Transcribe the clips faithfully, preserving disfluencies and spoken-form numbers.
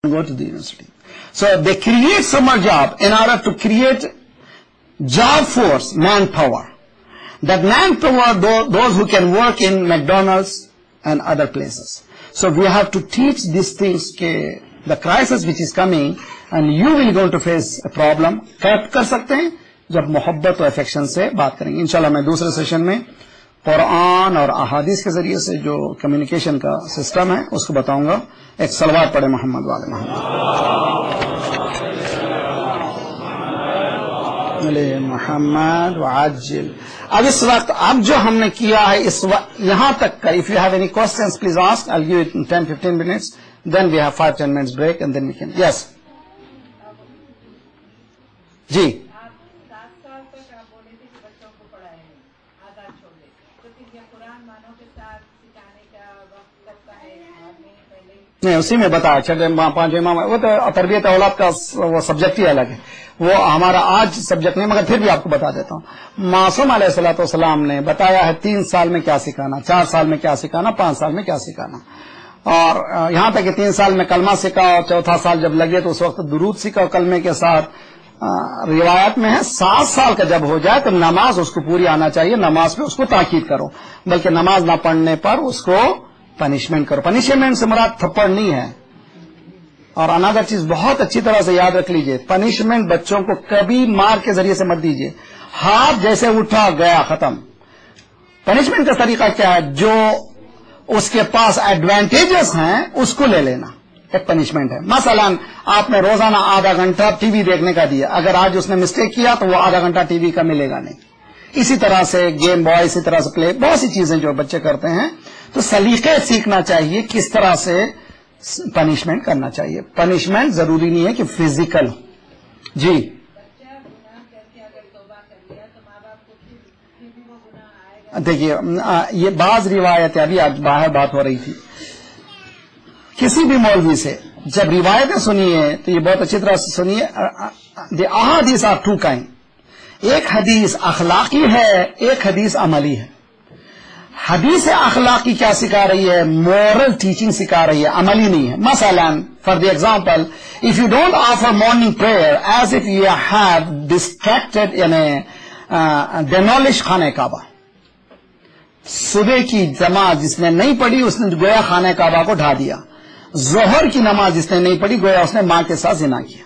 go to the university. So they create summer job in order to create job force, manpower. That manpower, those who can work in McDonald's and other places. So we have to teach these things. The crisis which is coming, and you will going to face a problem. Cap कर सकते हैं जब मोहब्बत और affection से बात करेंगे. इंशाल्लाह मैं दूसरे सेशन में कुरान और अहादीस के जरिए से जो कम्युनिकेशन का सिस्टम है उसको बताऊंगा. एक सलवात पढ़े मोहम्मद वाले मोहम्मद वाजिल. अब इस वक्त अब जो हमने किया है इस वक्त यहां तक का. If you have any questions please ask. I will give it in ten to fifteen minutes. Then we have five to ten minutes break and then we can. Yes. जी. आप सात साल तक आप बोले थे कि बच्चों को पढ़ाएं, आजाद छोड़ दे. तो फिर ये कुरान मानों के साथ सिखाने का वक्त लगता है आपने पहले. नहीं उसी में बताया छठे पांचवें माह वो तो तरबियत औलाद का वो सब्जेक्ट ही अलग है. वो हमारा आज सब्जेक्ट नहीं, मगर फिर भी आपको बता देता हूँ. मासूम अलैहिस्सलाम ने बताया है तीन साल में क्या सिखाना, चार साल में क्या सिखाना, पांच साल में क्या सिखाना. और यहां तक कि तीन साल में कलमा सीखा और चौथा साल जब लगे तो उस वक्त दुरूद सीखा और कलमे के साथ. रिवायत में है सात साल का जब हो जाए तो नमाज उसको पूरी आना चाहिए. नमाज पे उसको ताकीद करो, बल्कि नमाज ना पढ़ने पर उसको पनिशमेंट करो. पनिशमेंट से मुराद थप्पड़ नहीं है. और अनदर चीज बहुत अच्छी तरह से याद रख लीजिए, पनिशमेंट बच्चों को कभी मार के जरिए से मत दीजिए. हाथ जैसे उठा गया खत्म. पनिशमेंट का तरीका क्या है? जो उसके पास एडवांटेजेस हैं उसको ले लेना, एक पनिशमेंट है. मसलन आपने रोजाना आधा घंटा टीवी देखने का दिया, अगर आज उसने मिस्टेक किया तो वो आधा घंटा टीवी का मिलेगा नहीं. इसी तरह से गेम बॉय, इसी तरह से प्ले, बहुत सी चीजें जो बच्चे करते हैं. तो सलीके सीखना चाहिए किस तरह से पनिशमेंट करना चाहिए. पनिशमेंट जरूरी नहीं है कि फिजिकल. जी देखिए ये बाज रिवायतें अभी आज बाहर बात हो रही थी. किसी भी मौलवी से जब रिवायतें सुनिए तो ये बहुत अच्छी तरह से सुनिए. द अहादीस आर टू काइंड. एक हदीस अखलाकी है, एक हदीस अमली है. हदीस अखलाकी क्या सिखा रही है? मॉरल टीचिंग सिखा रही है, अमली नहीं है. मसलन for the example, if you don't offer morning prayer as if you have distracted यानी डेमोलिश खाने काबा. सुबह की नमाज जिसने नहीं पढ़ी उसने गोया खाने काबा को ढा दिया. जोहर की नमाज जिसने नहीं पढ़ी गोया उसने मां के साथ जिना किया.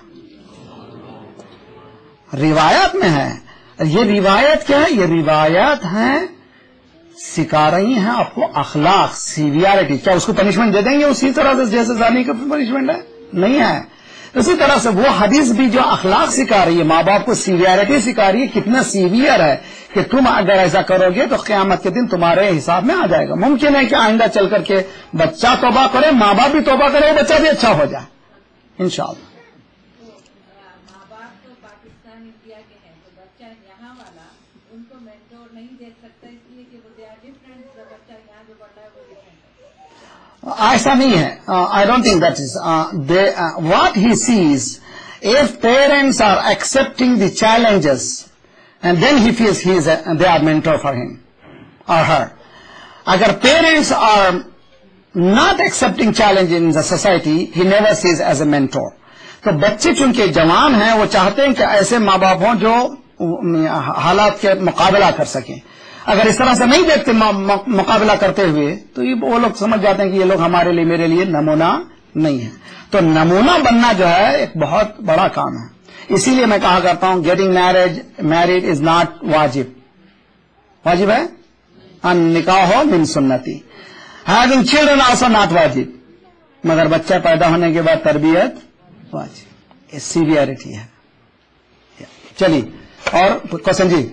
रिवायत में है. ये रिवायत क्या है? ये रिवायत है सिखा रही हैं आपको अखलाक, सीवियरिटी. क्या उसको पनिशमेंट दे देंगे उसी तरह से जैसे जाने का पनिशमेंट है? नहीं है. इसी तरह से वो हदीस भी जो अखलाक सिखा रही है, माँ बाप को सीवियरिटी सिखा रही है, कितना सीवियर है कि तुम अगर ऐसा करोगे तो क़यामत के दिन तुम्हारे हिसाब में आ जाएगा. मुमकिन है कि आइंदा चल करके बच्चा तौबा करे, माँ बाप भी तौबा करे, बच्चा भी अच्छा हो जाए इंशाअल्लाह. माँ बाप तो पाकिस्तान इंडिया के हैं, तो बच्चा यहाँ वाला उनको मेंटोर नहीं देख सकता इसलिए कि वो दे आर डिफरेंट. बच्चा यहाँ जो पढ़ रहा है वो डिफरेंट है. ऐसा नहीं है. I don't think that is what he sees. If parents are accepting the challenges and then he feels he is a, they are mentor for him or her. Agar parents are not accepting challenge in the society, he never sees as a mentor. तो बच्चे चूंकि जवान हैं वो चाहते हैं कि ऐसे माँ बाप हों जो हालात के मुकाबला कर सकें. अगर इस तरह से नहीं देखते मुकाबला करते हुए तो ये वो लोग समझ जाते हैं कि ये लोग हमारे लिए, मेरे लिए नमूना नहीं है. तो नमूना बनना जो है एक बहुत बड़ा काम है. इसीलिए मैं कहा करता हूं getting marriage married is not वाजिब. वाजिब है अन निकाह मिन सुन्नती. हैविंग चिल्ड्रन आल्सो नॉट वाजिब. मगर बच्चा पैदा होने के बाद तरबियत वाजिब. ये सीवियरिटी है. चलिए और क्वेश्चन जी.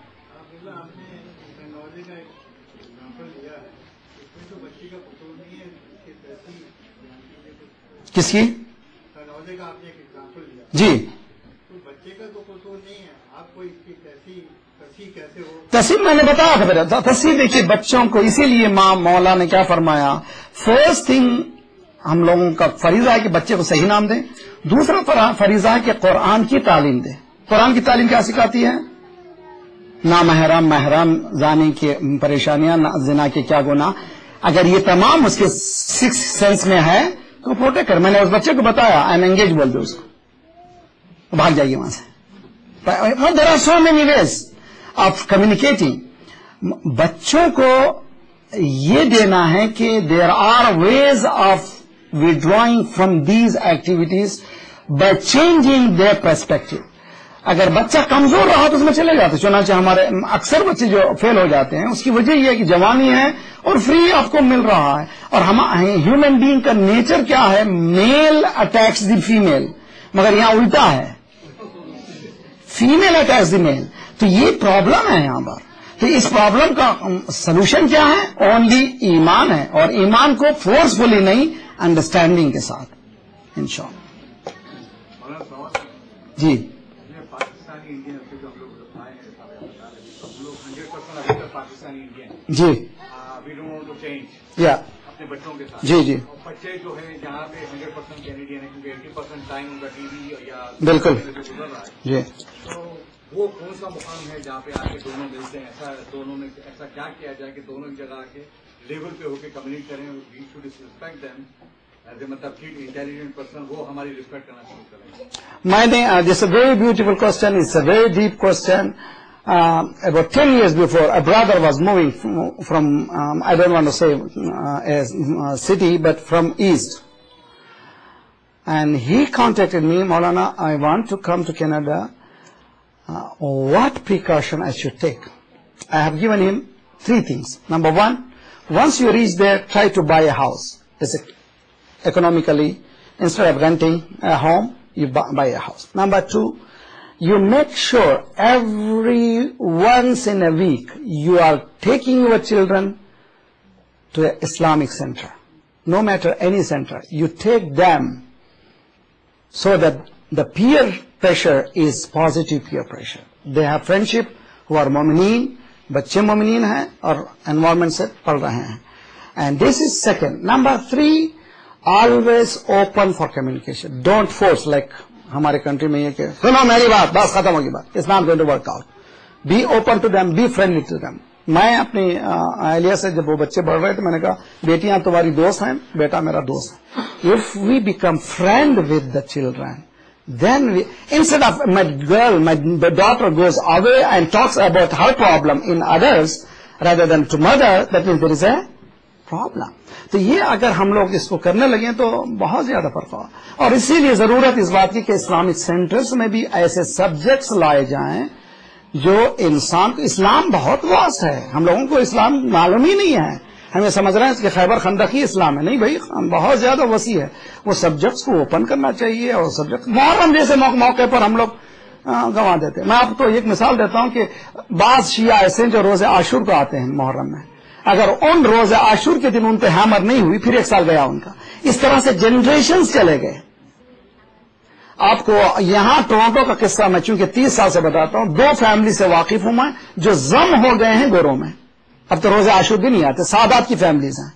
किसकी जी? तस्वीर मैंने बताया था मेरा. तस्वीर देखिए बच्चों को, इसीलिए माँ मौला ने क्या फरमाया, फर्स्ट थिंग हम लोगों का फरीजा है कि बच्चे को सही नाम दें. दूसरा फरीजा है कि कुरान की तालीम दें. कुरान की तालीम क्या सिखाती है? ना महरम, महरम, जानी की परेशानियां, ना जिना के क्या गुना. अगर ये तमाम उसके सिक्स सेंस में है تو پروٹیکٹ کر. میں نے اس بچے کو بتایا آئی ایم انگیج بول دو اس کو, بھاگ جائیے وہاں سے. There are so many ways of communicating. بچوں کو یہ دینا ہے کہ there are ways of withdrawing from these activities by changing their perspective. اگر بچہ کمزور رہا تو اس میں چلے جاتے. چنانچہ ہمارے اکثر بچے جو فیل ہو جاتے ہیں اس کی وجہ یہ ہے کہ جوانی ہے اور فری آپ کو مل رہا ہے. اور ہم ہیومن بینگ کا نیچر کیا ہے, میل اٹیکس دی فیمیل, مگر یہاں الٹا ہے, فیمیل اٹیکس دی میل. تو یہ پرابلم ہے یہاں پر. تو اس پرابلم کا سولوشن کیا ہے؟ اونلی ایمان ہے, اور ایمان کو فورسفلی نہیں انڈرسٹینڈنگ کے ساتھ انشاءاللہ. جی پاکستانی انڈین جو ہم لوگ آئے ہیں ہم لوگ ہنڈریڈ پرسینٹ ابھی تک پاکستانی انڈین. جی we don't want to change یا اپنے بچوں کے ساتھ. جی جی بچے جو ہے یہاں پہ ہنڈریڈ پرسینٹ کینیڈین ہے کیونکہ ایٹی پرسینٹ ٹائم ان کا ٹی وی یا بالکل گزر رہا ہے. جی تو وہ کون سا مقام ہے جہاں پہ آ کے دونوں ملتے ہیں؟ ایسا دونوں میں ایسا کیا کیا جائے کہ دونوں ایک جگہ آ کے لیول پہ ہو کے کمیونیٹ کریں. We should respect them as a مطلب انٹیلیجنٹ پرسن, وہ ہماری ریسپیکٹ کرنا شروع کریں. میں نے this a very beautiful question, it's a very deep question. About ten years before a brother was moving from um, I don't want to say uh, a city but from east, and he contacted me, Maulana, I want to come to Canada, uh, what precaution I should take. I have given him three things. Number one, once you reach there, try to buy a house. It's a economically, instead of renting a home, you buy a house. Number two, you make sure every once in a week you are taking your children to an Islamic center. No matter any center, you take them so that the peer pressure is positive peer pressure. They have friendship who are mu'mineen, بچے مومنین ہیں اور environment سے پڑھ رہے ہیں. And this is second. Number three, always open for communication. Don't force, like ہمارے country میں یہ کہ سنو میری بات, بس ختم ہوگی بات. It's not going to work out. Be open to them, be friendly to them. میں اپنی اہلیہ سے جب وہ بچے بڑھ رہے تھے میں نے کہا بیٹیاں تمہاری دوست ہیں, بیٹا میرا دوست ہے. If we become friend with the children, then we, instead of my girl, my daughter goes away and talks about her problem in others rather than to mother, that means there is a problem. تو یہ اگر ہم لوگ اس کو کرنے لگیں تو بہت زیادہ فرق ہوگا. اور اسی لیے ضرورت اس بات کی کہ اسلامک سینٹرز میں بھی ایسے سبجیکٹس لائے جائیں جو انسان کو, اسلام بہت واسط ہے, ہم لوگوں کو اسلام معلوم ہی نہیں ہے. ہمیں سمجھ رہے ہیں کہ خیبر خندق ہی اسلام ہے. نہیں بھائی, بہت زیادہ وسیع ہے. وہ سبجیکٹس کو اوپن کرنا چاہیے. اور سبجیکٹ محرم جیسے موقع پر ہم لوگ گنوا دیتے ہیں. میں آپ کو ایک مثال دیتا ہوں کہ بعض شیعہ ایسے ہیں جو روز عاشور کو آتے ہیں محرم میں, اگر ان روز عاشور کے دن ان پہ ہیمر نہیں ہوئی پھر ایک سال گیا ان کا. اس طرح سے جنریشنز چلے گئے. آپ کو یہاں ٹورانٹو کا قصہ میں چونکہ تیس سال سے بتاتا ہوں, دو فیملی سے واقف ہوں میں جو ضم ہو گئے ہیں گوروں میں. اب تو روزے عاشور بھی نہیں آتے, سادات کی فیملیز ہیں.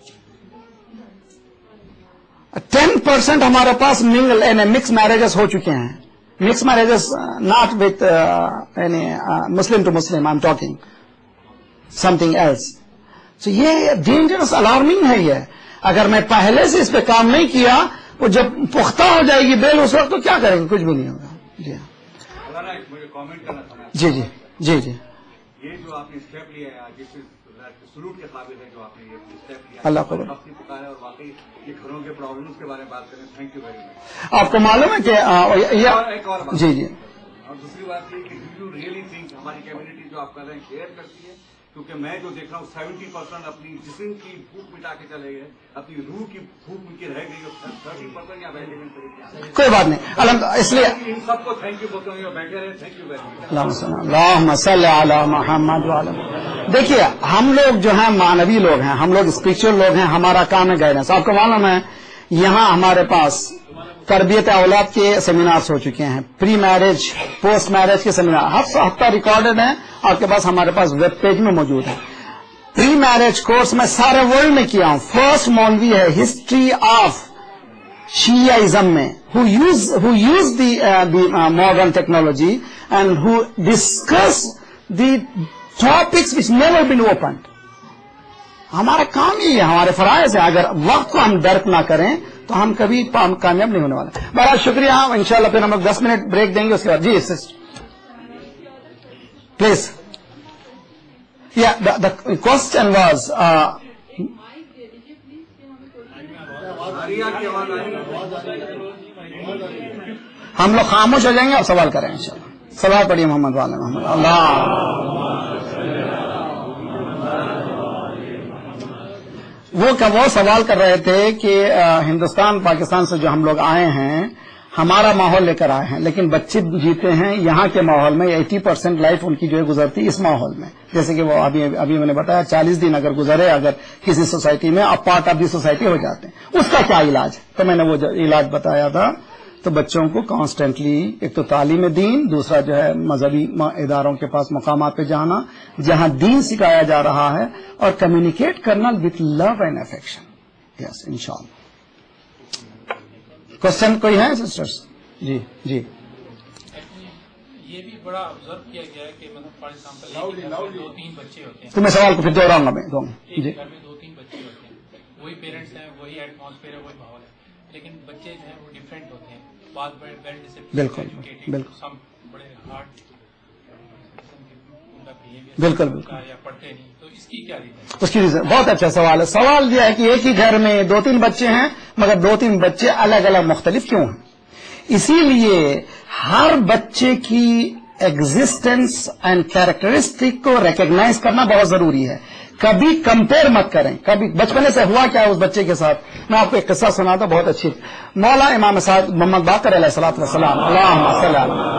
ٹین پرسینٹ ہمارے پاس منگل یعنی مکس میرجز ہو چکے ہیں. مکس میرجز ناٹ وتھ یعنی Muslim to Muslim, I am talking something else. تو یہ ڈینجرس الارمنگ ہے. یہ اگر میں پہلے سے اس پہ کام نہیں کیا, وہ جب پختہ ہو جائے گی بیل اس وقت تو کیا کریں گے, کچھ بھی نہیں ہوگا. جی مجھے کامنٹ کرنا تھا. جی جی جی جی یہ جو آپ نے اسٹیپ لیا ہے جس سلوٹ کے قابل ہے جو آپ نے یہ اسٹیپ لیا, اللہ قبول. اور واقعی یہ گھروں کے پرابلمس کے بارے میں بات کریں. Thank you very much. آپ کو معلوم ہے کہ ایک اور بات, جی جی اور دوسری بات یہ کہ ڈو یو ریئلی تھنک ہماری کمیونٹی جو آپ کر رہے ہیں کیئر کرتی ہے؟ کیونکہ میں جو دیکھ رہا ہوں سیونٹی پرسینٹ اپنی جسم کی بھوک مٹا کے چلے گئے, اپنی روح کی بھوک ان کی رہ گئی, اور تھرٹی پرسینٹ یا بیٹھے. کوئی بات نہیں, الحمد اس لیے ان سب کو تھینک یو بولتے ہیں بیٹھے رہے. Thank you very much. اللہم صلی علی محمد وعلی. دیکھیے ہم لوگ جو ہیں مانوی لوگ ہیں, ہم لوگ اسپرچل لوگ ہیں, ہمارا کام ہے گائیڈنس. آپ کو معلوم ہے یہاں ہمارے پاس تربیت اولاد کے سیمینارز ہو چکے ہیں, پری میرج پوسٹ میرج کے سیمینار ہفتہ ریکارڈڈ ہیں آپ کے پاس, ہمارے پاس ویب پیج میں موجود ہے. پری میرج کورس میں سارے ورلڈ میں کیا ہوں. فرسٹ مولوی ہے ہسٹری آف شیعزم میں, who use who use the uh, the uh, modern technology and who discuss the topics which never been opened. ہمارا کام یہ ہے, ہمارے فرائض ہے. اگر وقت کو ہم درک نہ کریں تو ہم کبھی کامیاب نہیں ہونے والے. بہت شکریہ. انشاءاللہ پھر ہم لوگ دس منٹ بریک دیں گے, اس کے بعد جی پلیز. یا the question was ہم لوگ خاموش ہو جائیں گے, آپ سوال کریں انشاءاللہ. سوال پڑھیے محمد والے محمد. اللہ وہ وہ سوال کر رہے تھے کہ ہندوستان پاکستان سے جو ہم لوگ آئے ہیں, ہمارا ماحول لے کر آئے ہیں, لیکن بچے جیتے ہیں یہاں کے ماحول میں. ایٹی پرسینٹ لائف ان کی جو ہے گزرتی اس ماحول میں. جیسے کہ وہ ابھی ابھی میں نے بتایا چالیس دن اگر گزرے اگر کسی سوسائٹی میں, اب پارٹ آف دی سوسائٹی ہو جاتے ہیں. اس کا کیا علاج ہے؟ تو میں نے وہ علاج بتایا تھا. تو بچوں کو کانسٹنٹلی ایک تو تعلیم دین, دوسرا جو ہے مذہبی اداروں کے پاس مقامات پہ جانا جہاں دین سکھایا جا رہا ہے, اور کمیونیکیٹ کرنا with love and affection. Yes انشاءاللہ. کوشچن کوئی ہے سسٹرس؟ جی جی. یہ بھی بڑا آبزرو کیا گیا ہے کہ مطلب فار ایگزامپل دو تین بچے ہوتے ہیں, تو میں سوال کو پھر دوہراؤں گا. میں جی گھر میں دو تین بچے ہوتے ہیں, وہی پیرنٹس ہیں, وہی ایٹماسفیئر ہے, وہی ماحول ہے, لیکن بچے جو ہیں وہ ڈفرینٹ ہوتے ہیں. بعض بڑے ویل ڈسپلن بالکل بالکل سم بڑے ہارڈ بالکل بالکل یا پڑھتے نہیں. تو اس کی کیا ریزن ہے؟ اس کی ریزن بہت اچھا سوال ہے. سوال یہ ہے کہ ایک ہی گھر میں دو تین بچے ہیں, مگر دو تین بچے الگ الگ مختلف کیوں ہیں؟ اسی لیے ہر بچے کی ایگزسٹنس اینڈ کیریکٹرسٹک کو ریکگنائز کرنا بہت ضروری ہے. کبھی کمپیئر مت کریں. کبھی بچپنے سے ہوا کیا اس بچے کے ساتھ, میں آپ کو ایک قصہ سناتا ہوں بہت اچھی. مولا امام صاحب محمد باقر علیہ الصلوۃ والسلام, اللہم صل علی,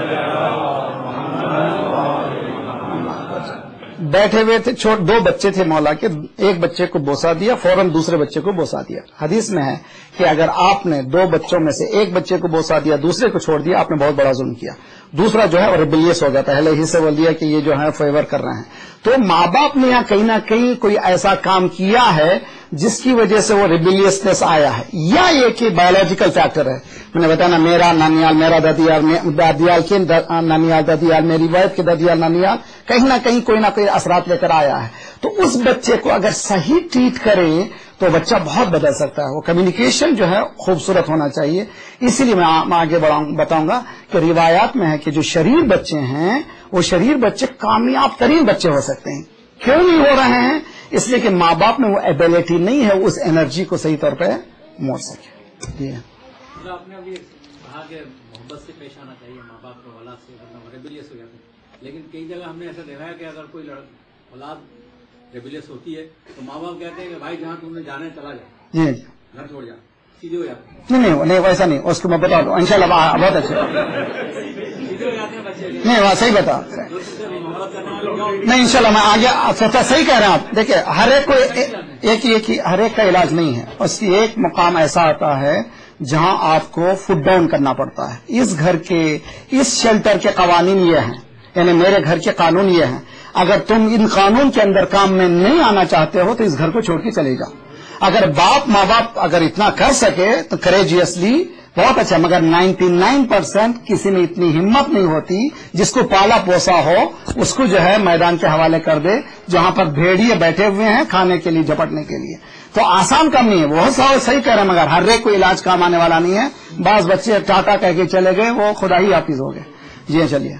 بیٹھے ہوئے تھے. چھوٹ دو بچے تھے مولا کے, ایک بچے کو بوسا دیا, فوراً دوسرے بچے کو بوسا دیا. حدیث میں ہے کہ اگر آپ نے دو بچوں میں سے ایک بچے کو بوسا دیا, دوسرے کو چھوڑ دیا, آپ نے بہت بڑا ظلم کیا. دوسرا جو ہے وہ ریبیلیس ہو جاتا ہے, پہلے ہی سے بول دیا کہ یہ جو ہے فیور کر رہے ہیں. تو ماں باپ نے یہاں کہیں نہ کہیں کوئی ایسا کام کیا ہے جس کی وجہ سے وہ ریبیلیسنس آیا ہے, یا یہ کہ بایولوجیکل فیکٹر ہے. میں نے بتایا نا, میرا نانیال, میرا دادیال, دادیال کے نانیال دادیال, میری وائف کے دادیال نانیال, کہیں نہ کہیں کوئی نہ کوئی اثرات لے کر آیا ہے. تو اس بچے کو اگر صحیح ٹریٹ کریں تو بچہ بہت بدل سکتا ہے. وہ کمیونیکیشن جو ہے خوبصورت ہونا چاہیے. اسی لیے میں آگے بڑھاؤں بتاؤں گا کہ روایات میں ہے کہ جو شریر بچے ہیں وہ شریر بچے کامیاب ترین بچے ہو سکتے ہیں. کیوں نہیں ہو رہے ہیں؟ اس لیے کہ ماں باپ میں وہ ایبلٹی نہیں ہے اس انرجی کو صحیح طور پہ موڑ سکے. جی آپ نے ابھی کہا کہ محبت سے پیش آنا چاہیے ماں باپ کو اولاد سے, ورنہ ریبیلیس ہو جاتے ہیں. لیکن کئی جگہ ہم نے ایسا دیکھا ہے کہ اگر کوئی اولاد ریبیلیس ہوتی ہے تو ماں باپ کہتے ہیں کہ بھائی جہاں تم نے جانا ہے چلا جا, جی گھر چھوڑ جا, سیدھے ہو جاتے ہیں. نہیں نہیں نہیں ویسا نہیں, اس کو میں بتا دوں انشاءاللہ بہت اچھا. سیدھے ہو جاتے ہیں بچے, نہیں وہ صحیح بتا محبت کرنے والے کیوں؟ نہیں انشاءاللہ میں آگے سوچا صحیح کہہ رہے ہیں آپ. دیکھیں ہر ایک کو ایک ایک ہی ہر ایک کا علاج نہیں ہے. اس کی ایک مقام ایسا آتا ہے جہاں آپ کو فٹ ڈاؤن کرنا پڑتا ہے. اس گھر کے اس شیلٹر کے قوانین یہ ہیں, یعنی میرے گھر کے قانون یہ ہیں. اگر تم ان قانون کے اندر کام میں نہیں آنا چاہتے ہو تو اس گھر کو چھوڑ کے چلے جاؤ. اگر باپ ماں باپ اگر اتنا کر سکے تو کریجیسلی بہت اچھا, مگر نائنٹی نائن پرسینٹ کسی میں اتنی ہمت نہیں ہوتی. جس کو پالا پوسا ہو اس کو جو ہے میدان کے حوالے کر دے, جہاں پر بھیڑیے بیٹھے ہوئے ہیں کھانے کے لیے, جھپٹنے کے لیے. تو آسان کام نہیں ہے. بہت سارے صحیح کہہ رہے ہیں, مگر ہر ایک کو علاج کام آنے والا نہیں ہے. بعض بچے ٹاٹا کہہ کے چلے گئے, وہ خدا ہی حافظ ہو گئے. جی چلیے.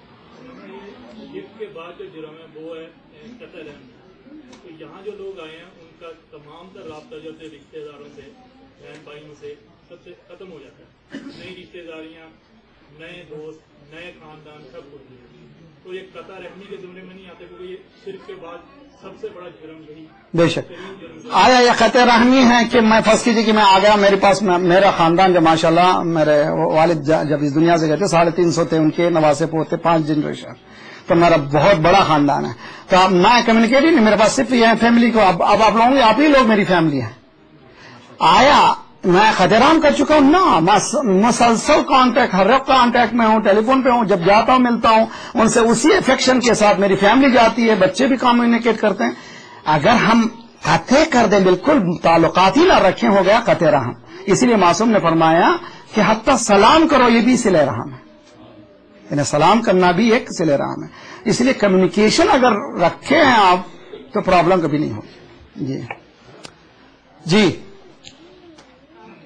کے بعد جو جرم ہے وہ ہے قتل ہے. تو یہاں جو لوگ آئے ہیں ان کا تمام تر رابطہ جو ہے رشتے داروں سے, بہن بھائیوں سے سب سے ختم ہو جاتا ہے. نئی رشتے داریاں, نئے دوست, نئے خاندان, سب کچھ. تو یہ قطع رحمی کے زمرے میں نہیں آتے, کیونکہ یہ شرک کے بعد سب سے بڑا جرم یہی. بے شک آیا یہ قطع رحمی ہے کہ میں فرض کیجیے کہ میں آ گیا, میرے پاس میرا خاندان جو ماشاءاللہ میرے والد جب اس دنیا سے گئے تھے ساڑھے تین سو تھے, ان کے نواسے پوتے پانچ جنریشن, تو میرا بہت بڑا خاندان ہے. تو اب میں کمیونیکیٹ ہی نہیں, میرے پاس صرف یہ ہے فیملی کو. اب اب آپ لوگوں گے, آپ ہی لوگ میری فیملی ہیں. آیا میں خطرام کر چکا ہوں نا, مسلسل کانٹیکٹ, ہر ایک کانٹیکٹ میں ہوں, ٹیلی فون پہ ہوں, جب جاتا ہوں ملتا ہوں ان سے, اسی افیکشن کے ساتھ میری فیملی جاتی ہے, بچے بھی کمیونیکیٹ کرتے ہیں. اگر ہم قطع کر دیں, بالکل تعلقات ہی نہ رکھیں, ہو گیا قطع رحم. اسی لیے معصوم نے فرمایا کہ حتی سلام کرو یہ بھی صلہ رحم ہے, یعنی سلام کرنا بھی ایک صلہ رحم ہے. اس لیے کمیونیکیشن اگر رکھے ہیں آپ تو پرابلم کبھی نہیں ہوگی. جی جی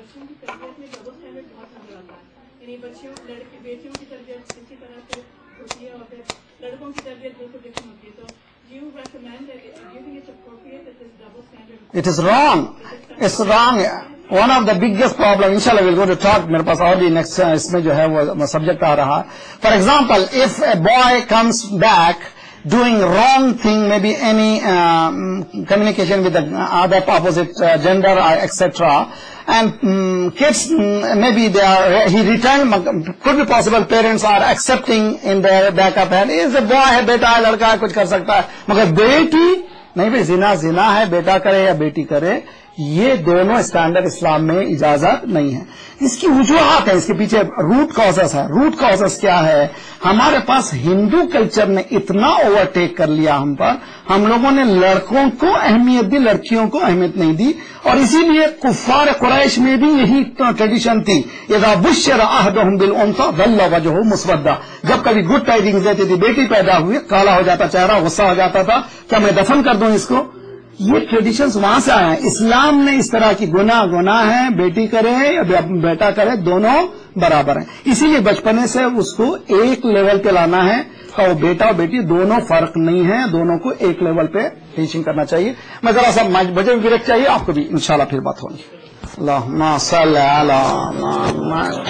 بچوں کی تربیت میں ڈبل اسٹینڈرڈ بہت نظر آتا ہے. یعنی بچیوں لڑکے بیٹیوں کی تربیت اسی طرح سے ہوتی ہے اور پھر لڑکوں کی تربیت بالکل ڈفرینٹ ہوتی ہے. تو you recommend that it, do you think it's appropriate that this double standard? It is wrong. It's wrong. One of the biggest problems, inshallah we'll go to talk, میرے پاس اور بھی نیکسٹ اس میں جو ہے وہ سبجیکٹ آ رہا. For example, if a boy comes back doing wrong thing, maybe any um, communication with the other opposite uh, gender or et cetera, and um, kids um, maybe they are he returned, could be possible parents are accepting in their back up hand is a boy ہے بیٹا ہے لڑکا ہے کچھ کر سکتا ہے, مگر بیٹی نہیں بھائی زنا زنا ہے, بیٹا کرے یا بیٹی کرے یہ دونوں اسٹینڈرڈ اسلام میں اجازت نہیں ہے. اس کی وجوہات ہیں, اس کے پیچھے روٹ کازز ہے. روٹ کازز کیا ہے؟ ہمارے پاس ہندو کلچر نے اتنا اوور ٹیک کر لیا ہم پر, ہم لوگوں نے لڑکوں کو اہمیت دی, لڑکیوں کو اہمیت نہیں دی, اور اسی لیے کفار قریش میں بھی یہی ٹریڈیشن تھی. اذا بشر احدهم بالانثى ظل وجهه مسودا, جب کبھی گڈ ٹائڈنگز دیتی تھی بیٹی پیدا ہوئی کالا ہو جاتا چہرہ, غصہ ہو جاتا تھا کیا میں دفن کر دوں اس کو. یہ ٹریڈیشنز وہاں سے آئے ہیں. اسلام نے اس طرح کی گناہ گناہ ہے, بیٹی کرے یا بیٹا کرے دونوں برابر ہیں. اسی لیے بچپنے سے اس کو ایک لیول پہ لانا ہے, اور وہ بیٹا اور بیٹی دونوں فرق نہیں ہے, دونوں کو ایک لیول پہ ٹیچنگ کرنا چاہیے. میں ذرا سا بجٹ بریک چاہیے آپ کو بھی, انشاءاللہ پھر بات ہوگی. اللہم صلی علی محمد.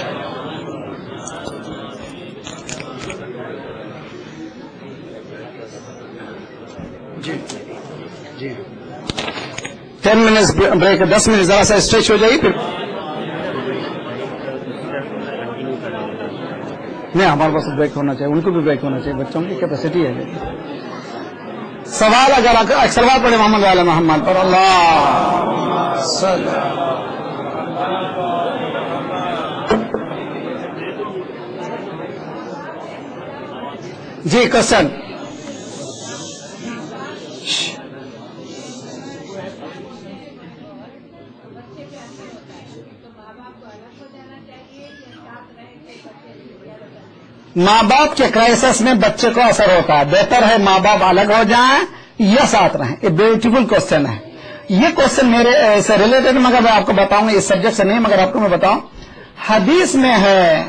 جی جی ٹین منٹس بریک, دس منٹ ذرا سا اسٹریچ ہو جائیے. پھر نہیں ہمارے پاس بریک ہونا چاہیے, ان کو بھی بریک ہونا چاہیے, بچوں کی کیپیسٹی ہے. سوال اگر سوال پڑھے محمد علیہ محمد پر اللہ جی کوشچن. ماں باپ کے کرائسس میں بچے کو اثر ہوتا ہے, بہتر ہے ماں باپ الگ ہو جائیں یا ساتھ رہیں. یہ بیوٹیفل کوشچن ہے. یہ کوشچن میرے سے ریلیٹڈ, مگر میں آپ کو بتاؤں گا اس سبجیکٹ سے نہیں, مگر آپ کو میں بتاؤں. حدیث میں ہے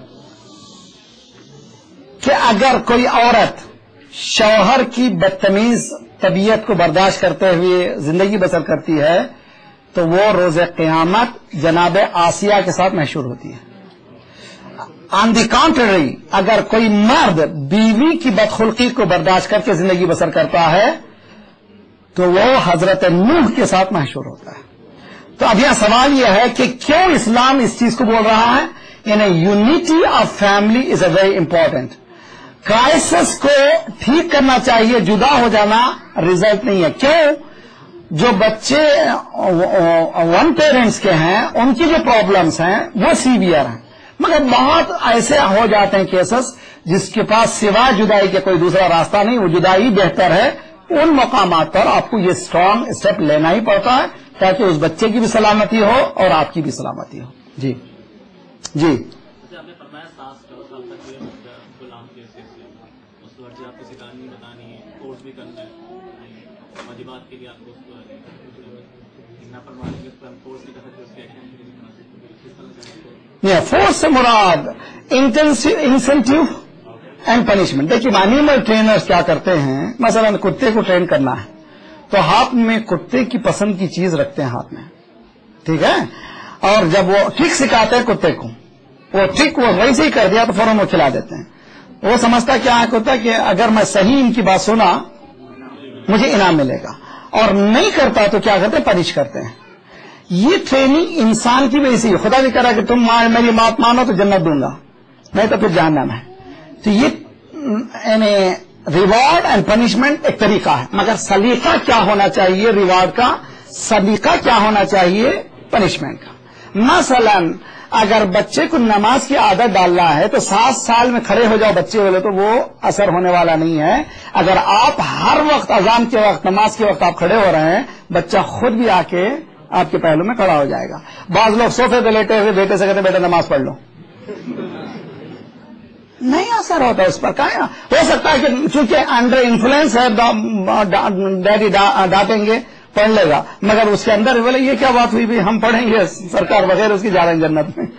کہ اگر کوئی عورت شوہر کی بدتمیز طبیعت کو برداشت کرتے ہوئے زندگی بسر کرتی ہے تو وہ روز قیامت جناب آسیہ کے ساتھ محشور ہوتی ہے. آن دی کانٹری, اگر کوئی مرد بیوی کی بدخلقی کو برداشت کر کے زندگی بسر کرتا ہے تو وہ حضرت نوح کے ساتھ محشور ہوتا ہے. تو اب یہاں سوال یہ ہے کہ کیوں اسلام اس چیز کو بول رہا ہے, یعنی unity of family is a very important. Crisis کو ٹھیک کرنا چاہیے, جدا ہو جانا ریزلٹ نہیں ہے. کیوں؟ جو بچے ون پیرنٹس کے ہیں ان کی جو پرابلمس ہیں وہ سیویئر ہیں, مگر بہت ایسے ہو جاتے ہیں کیسز جس کے پاس سوا جدائی کے کوئی دوسرا راستہ نہیں, وہ جدائی بہتر ہے. ان مقامات پر آپ کو یہ اسٹرانگ اسٹیپ لینا ہی پڑتا ہے تاکہ اس بچے کی بھی سلامتی ہو اور آپ کی بھی سلامتی ہو. جی جی آپ نے فرمایا ساس سال تک غلام کی حیثیت سے اس کو ہر آپ کو سکھانی بتانی ہے, کورس بھی کرنا ہے, واجبات کے لیے آپ کو فرمانے کے کورس بھی کر سکتے اس کے فورس سے مراد انسینٹیو اینڈ پنشمنٹ. دیکھیے اینیمل ٹرینرز کیا کرتے ہیں, مثلا کتے کو ٹرین کرنا ہے تو ہاتھ میں کتے کی پسند کی چیز رکھتے ہیں ہاتھ میں, ٹھیک ہے, اور جب وہ ٹرک سکھاتے ہیں کتے کو, وہ ٹرک وہ ویسے ہی کر دیا تو فوراً وہ کھلا دیتے ہیں. وہ سمجھتا کیا ہے کتا کہ اگر میں صحیح ان کی بات سنا مجھے انعام ملے گا, اور نہیں کرتا تو کیا کرتے ہیں, پنش کرتے ہیں. یہ ٹریننگ انسان کی وجہ سے, خدا بھی کرا کہ تم میری بات مانو تو جنت دوں گا, نہیں تو پھر جہنم ہے. تو یہ یعنی ریوارڈ اینڈ پنشمنٹ ایک طریقہ ہے, مگر سلیقہ کیا ہونا چاہیے ریوارڈ کا, سلیقہ کیا ہونا چاہیے پنشمنٹ کا. مثلا اگر بچے کو نماز کی عادت ڈالنا ہے تو سات سال میں کھڑے ہو جاؤ بچے والے تو وہ اثر ہونے والا نہیں ہے. اگر آپ ہر وقت اذان کے وقت نماز کے وقت آپ کھڑے ہو رہے ہیں, بچہ خود بھی آ کے آپ کے پہلو میں کھڑا ہو جائے گا. بعض لوگ صوفے پہ لیٹے ہوئے بیٹے سے کہتے ہیں بیٹا نماز پڑھ لو, نہیں اثر ہوتا اس پر. کہاں ہو سکتا ہے کہ چونکہ انڈر انفلوئنس ہے ڈیڈی ڈانٹیں گے, پڑھ لے گا، مگر اس کے اندر بولے یہ کیا بات ہوئی بھی ہم پڑھیں گے سرکار بغیر اس کی جا رہے ہیں جنت میں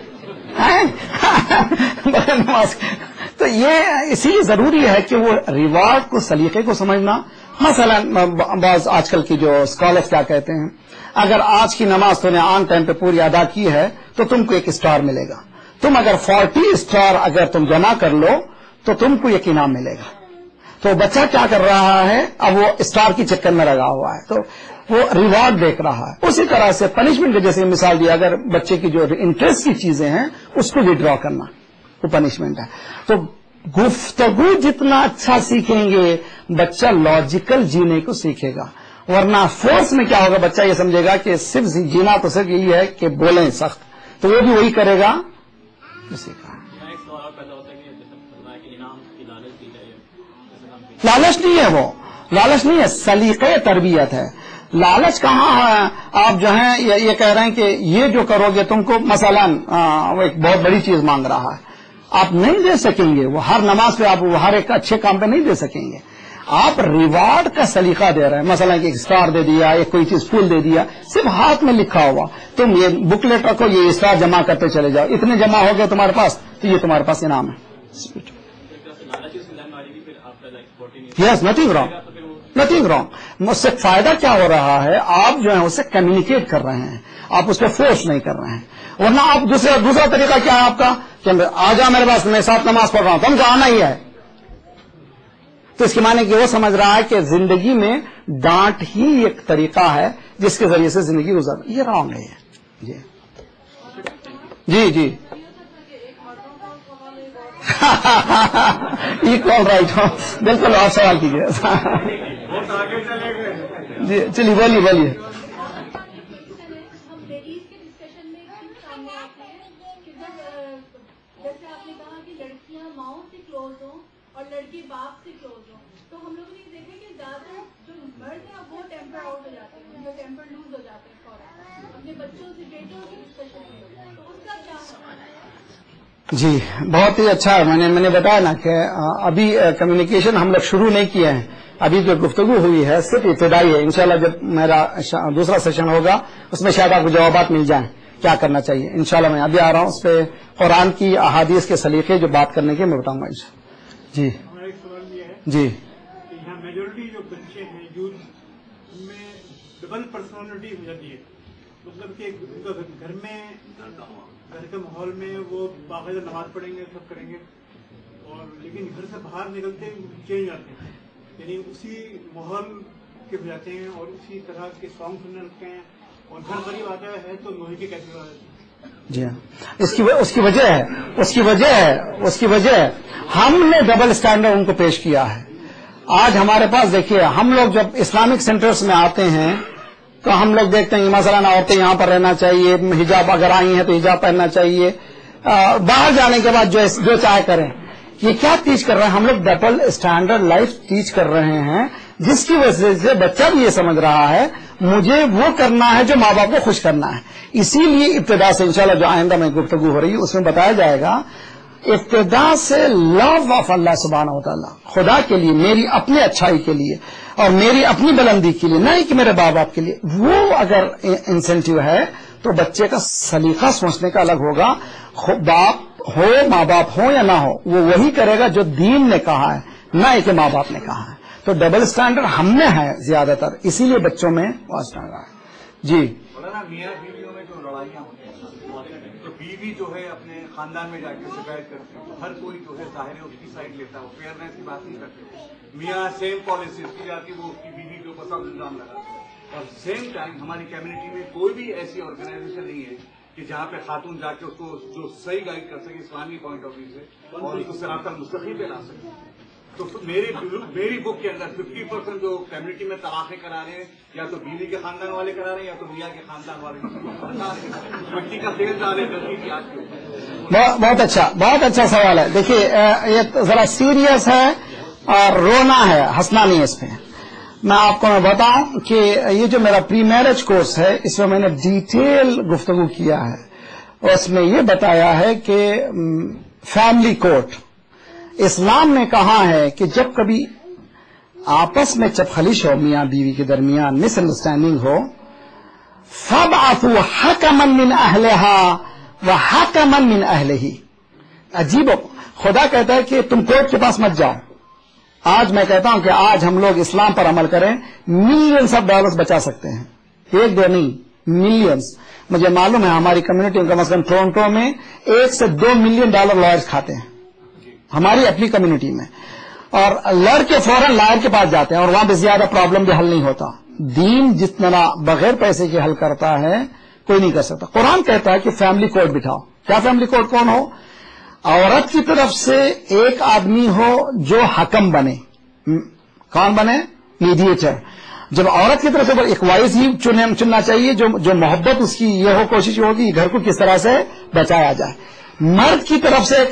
بغیر نماز۔ تو یہ اسی لیے ضروری ہے کہ وہ ریوارڈ کو، سلیقے کو سمجھنا۔ مثلا بعض آج کل کی جو اسکالرس کیا کہتے ہیں، اگر آج کی نماز تم نے آن ٹائم پہ پوری ادا کی ہے تو تم کو ایک اسٹار ملے گا، تم اگر فورٹی اسٹار اگر تم جمع کر لو تو تم کو ایک انعام ملے گا۔ تو بچہ کیا کر رہا ہے، اب وہ اسٹار کی چکر میں لگا ہوا ہے، تو وہ ریوارڈ دیکھ رہا ہے۔ اسی طرح سے پنشمنٹ کے جیسے مثال دیا، اگر بچے کی جو انٹرسٹ کی چیزیں ہیں اس کو وڈرا کرنا وہ پنشمنٹ ہے۔ تو گفتگو جتنا اچھا سیکھیں گے بچہ لاجیکل جینے کو سیکھے گا، ورنہ فورس میں کیا ہوگا، بچہ یہ سمجھے گا کہ صرف جینا تو صرف یہی ہے کہ بولیں سخت، تو وہ بھی وہی کرے گا اسی کا۔ لالچ نہیں ہے، وہ لالچ نہیں ہے، سلیقے تربیت ہے۔ لالچ کہاں ہے، آپ جو ہیں یہ کہہ رہے ہیں کہ یہ جو کرو گے تم کو مثلا وہ ایک بہت بڑی چیز مانگ رہا ہے، آپ نہیں دے سکیں گے، وہ ہر نماز پہ آپ وہ ہر ایک اچھے کام پہ نہیں دے سکیں گے۔ آپ ریوارڈ کا سلیقہ دے رہے ہیں، مثلا ایک اسٹار دے دیا، ایک کوئی چیز پھول دے دیا، صرف ہاتھ میں لکھا ہوا، تم یہ بک لیٹ رکھو، یہ اسٹار جمع کرتے چلے جاؤ، اتنے جمع ہو گئے تمہارے پاس تو یہ تمہارے پاس انعام ہے۔ Yes, nothing wrong, nothing wrong. اس سے فائدہ کیا ہو رہا ہے، آپ جو ہے اس سے کمیونیکیٹ کر رہے ہیں، آپ اس پہ فورس نہیں کر رہے ہیں۔ ورنہ آپ دوسرا دوسرا طریقہ کیا ہے آپ کا کہ آ جا میرے پاس، میں ساتھ نماز پڑھ رہا ہوں، تم کو آنا ہی ہے، تو اس کے معنی کہ وہ سمجھ رہا ہے کہ زندگی میں ڈانٹ ہی ایک طریقہ ہے جس کے ذریعے سے زندگی گزار، یہ رانگ ہے۔ جی جی جی ایکول رائٹ ہو، بالکل آپ سوال کیجیے جی، چلیے بولیے بولیے۔ اور لڑکی باپ سے کلوز ہو، تو ہم لوگوں نے یہ دیکھا کہ زیادہ جو مرد ہیں وہ ٹیمپر آؤٹ ہو جاتے ہیں، جو ٹیمپر لوز ہو جاتے ہیں فوراً اپنے بچوں سے، بیٹوں کی ڈسکشن میں، تو اس کا کیا ہے؟ جی بہت ہی اچھا ہے، میں نے میں نے بتایا نا کہ ابھی کمیونیکیشن ہم لوگ شروع نہیں کیے ہیں، ابھی جو گفتگو ہوئی ہے صرف ابتدائی ہے۔ انشاءاللہ جب میرا دوسرا سیشن ہوگا اس میں شاید آپ کو جوابات مل جائیں کیا کرنا چاہیے۔ انشاءاللہ میں ابھی آ رہا ہوں، اس پہ قرآن کی احادیث کے سلیقے جو بات کرنے کے میں بتاؤں گا۔ جی ہمارا ایک سوال یہ ہے جی کہ یہاں میجورٹی جو بچے ہیں یوتھ، ان میں ڈبل پرسنالٹی ہو جاتی ہے، مطلب کہ گھر میں گھر کے ماحول میں وہ باقاعدہ نماز پڑھیں گے، سب کریں گے، اور لیکن گھر سے باہر نکلتے چینج آتے ہیں، یعنی اسی ماحول کے ہو جاتے ہیں اور اسی طرح کے سانگ سننے لگتے ہیں، اور گھر قریب آتا ہے تو لوہے کے کیسے ہو جاتے ہیں۔ جی ہاں، اس کی اس کی وجہ ہے اس کی وجہ ہے اس کی وجہ ہے ہم نے ڈبل اسٹینڈرڈ ان کو پیش کیا ہے۔ آج ہمارے پاس دیکھیے، ہم لوگ جب اسلامک سینٹرز میں آتے ہیں تو ہم لوگ دیکھتے ہیں کہ مثلاً عورتیں یہاں پر رہنا چاہیے، حجاب اگر آئی ہیں تو حجاب پہننا چاہیے، باہر جانے کے بعد جو جو چاہے کریں۔ یہ کیا ٹیچ کر رہے ہیں ہم لوگ؟ ڈبل اسٹینڈرڈ لائف ٹیچ کر رہے ہیں، جس کی وجہ سے بچہ بھی یہ سمجھ رہا ہے مجھے وہ کرنا ہے جو ماں باپ کو خوش کرنا ہے۔ اسی لیے ابتدا سے انشاءاللہ جو آئندہ میں گفتگو ہو رہی ہے اس میں بتایا جائے گا، ابتدا سے لو آف اللہ سبحانہ و تعالیٰ، خدا کے لیے، میری اپنے اچھائی کے لیے اور میری اپنی بلندی کے لیے، نہیں کہ میرے باپ باپ کے لیے، وہ اگر انسینٹیو ہے تو بچے کا سلیقہ سوچنے کا الگ ہوگا۔ باپ ہو، ماں باپ ہو یا نہ ہو، وہ وہی کرے گا جو دین نے کہا ہے، نہ کہ ماں باپ نے کہا ہے۔ تو ڈبل اسٹینڈرڈ ہم میں ہے زیادہ تر، اسی لیے بچوں میں واسطہ رہا ہے۔ جی میاں بیویوں میں جو لڑائیاں ہوتی ہیں تو بیوی جو ہے اپنے خاندان میں جا کے شکایت کرتی ہے، ہر کوئی جو ہے ظاہر ہے اس کی سائڈ لیتا ہے، وہ فیئرنیس کی بات نہیں کرتے۔ میاں سیم پالیسی اس کی جاتی ہے، وہ اس کی بیوی کے اوپر سب الزام لگاتے ہیں۔ اور سیم ٹائم ہماری کمیونٹی میں کوئی بھی ایسی آرگنائزیشن نہیں ہے کہ جہاں پہ خاتون جا کے اس کو جو صحیح گائڈ کر سکے اسلامی پوائنٹ آف ویو سے اور اس کو صراط المستقیم پہ لا سکے۔ تو میری میری بک کے اندر ففٹی پرسینٹ جو کمیونٹی میں طلاقیں کرا رہے ہیں یا تو بیوی کے خاندان والے کرا رہے ہیں یا تو میاں کے خاندان والے مٹی کا تیل ڈالے گندگی کی آگ کے اوپر۔ بہت اچھا بہت اچھا سوال ہے۔ دیکھیے یہ ذرا سیریس ہے اور رونا ہے، ہنسنا نہیں اس پہ۔ میں آپ کو میں بتاؤں کہ یہ جو میرا پری میرج کورس ہے اس میں میں نے ڈیٹیل گفتگو کیا ہے، اور اس میں یہ بتایا ہے کہ فیملی کورٹ، اسلام نے کہا ہے کہ جب کبھی آپس میں جب خلیش ہو میاں بیوی کے درمیان مس انڈرسٹینڈنگ ہو فَابْعَثُوا حَكَمًا مِّنْ أَهْلِهَا وَحَكَمًا مِّنْ أَهْلِهِ. عجیب ہو. خدا کہتا ہے کہ تم کورٹ کے پاس مت جاؤ. آج میں کہتا ہوں کہ آج ہم لوگ اسلام پر عمل کریں ملینز آف ڈالرز بچا سکتے ہیں. ایک دو نہیں, ملینز. مجھے معلوم ہے ہماری کمیونٹی میں کم از کم ٹورنٹو میں ایک سے دو ملین ڈالر لائرز کھاتے ہیں ہماری اپنی کمیونٹی میں, اور لڑکے فوراً لائر کے پاس جاتے ہیں اور وہاں پہ زیادہ پرابلم بھی حل نہیں ہوتا. دین جتنا بغیر پیسے کے حل کرتا ہے کوئی نہیں کر سکتا. قرآن کہتا ہے کہ فیملی کوڈ بٹھاؤ. کیا فیملی کوڈ کون ہو؟ عورت کی طرف سے ایک آدمی ہو جو حکم بنے. کون بنے؟ میڈیٹر. جب عورت کی طرف سے ایک وائز ہی چننا چاہیے جو جو محبت اس کی یہ ہو, کوشش ہوگی گھر کو کس طرح سے بچایا جائے. مرد کی طرف سے ایک,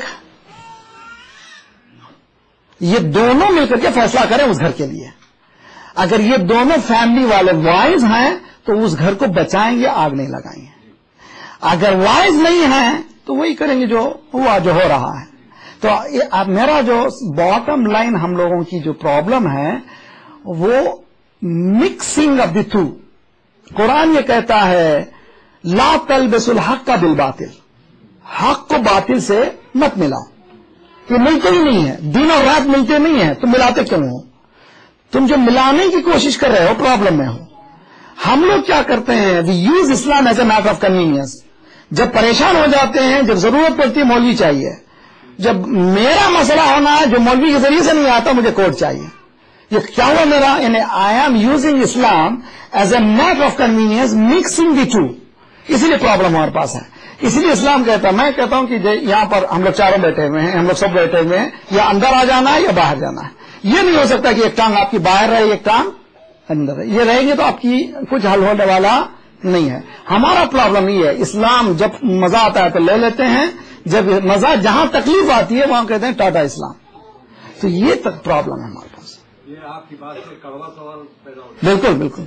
یہ دونوں مل کر کے فیصلہ کریں اس گھر کے لیے. اگر یہ دونوں فیملی والے وائز ہیں تو اس گھر کو بچائیں گے, آگ نہیں لگائیں گے. اگر وائز نہیں ہیں تو وہی کریں گے جو ہوا جو ہو رہا ہے. تو میرا جو باٹم لائن ہم لوگوں کی جو پرابلم ہے وہ مکسنگ آف دی ٹو. قرآن یہ کہتا ہے لا تلبسوا الحق بالباطل, حق کو باطل سے مت ملاؤ. یہ ملتے ہی نہیں ہے, دن اور رات ملتے نہیں ہیں, تم ملاتے کیوں ہو؟ تم جو ملانے کی کوشش کر رہے ہو پرابلم میں ہو. ہم لوگ کیا کرتے ہیں, we use Islam as a matter of convenience. جب پریشان ہو جاتے ہیں, جب ضرورت پڑتی ہے مولوی چاہیے. جب میرا مسئلہ ہونا ہے جو مولوی کے ذریعے سے نہیں آتا مجھے کورٹ چاہیے. یہ کیا ہوا میرا, یعنی I am using Islam as a matter of convenience, mixing the two. اسی لیے پرابلم ہمارے پاس ہے. اسی لیے اسلام کہتا ہے, میں کہتا ہوں کہ یہاں پر ہم لوگ چاروں بیٹھے ہوئے ہیں, ہم لوگ سب بیٹھے ہوئے ہیں, یا اندر آ جانا ہے یا باہر جانا ہے. یہ نہیں ہو سکتا کہ ایک ٹانگ آپ کی باہر رہے ایک ٹانگ اندر رہے. یہ رہیں گے تو آپ کی کچھ حل ہونے والا نہیں ہے. ہمارا پرابلم یہ ہے, اسلام جب مزہ آتا ہے تو لے لیتے ہیں, جب مزہ جہاں تکلیف آتی ہے وہاں کہتے ہیں ٹاٹا اسلام. تو یہ تک پرابلم ہے ہمارے پاس. یہ آپ کی بات سے کڑوا سوال پیدا ہوتا ہے. بالکل بالکل.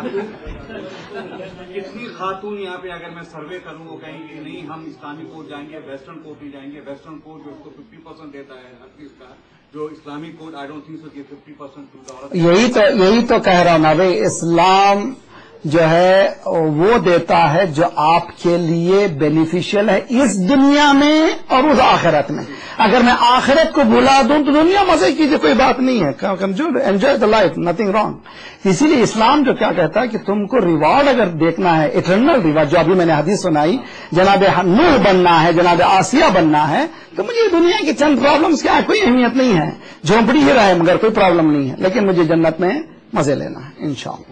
کتنی خاتون یہاں پہ اگر میں سروے کروں وہ کہیں گے نہیں ہم اسلامی کوڈ جائیں گے, ویسٹرن کوڈ نہیں جائیں گے. ویسٹرن کوڈ جو اس کو ففٹی پرسینٹ دیتا ہے ہر چیز کا, جو اسلامی code I don't think so کہ ففٹی پرسینٹ. یہی تو یہی تو کہہ رہا ہوں نا بھائی, اسلام جو ہے وہ دیتا ہے جو آپ کے لیے بینیفیشل ہے اس دنیا میں اور اس آخرت میں. اگر میں آخرت کو بھلا دوں تو دنیا مزے کیجیے, کوئی بات نہیں ہے, جو enjoy the life, nothing wrong. اسی لیے اسلام جو کیا کہتا ہے کہ تم کو ریوارڈ اگر دیکھنا ہے, اٹرنل ریوارڈ, جو ابھی میں نے حدیث سنائی, جناب نوح بننا ہے, جناب آسیہ بننا ہے, تو مجھے دنیا کی چند پرابلمس کیا ہے, کوئی اہمیت نہیں ہے. جھونپڑی ہی رہے مگر کوئی پرابلم نہیں ہے, لیکن مجھے جنت میں مزے لینا ہے انشاءاللہ.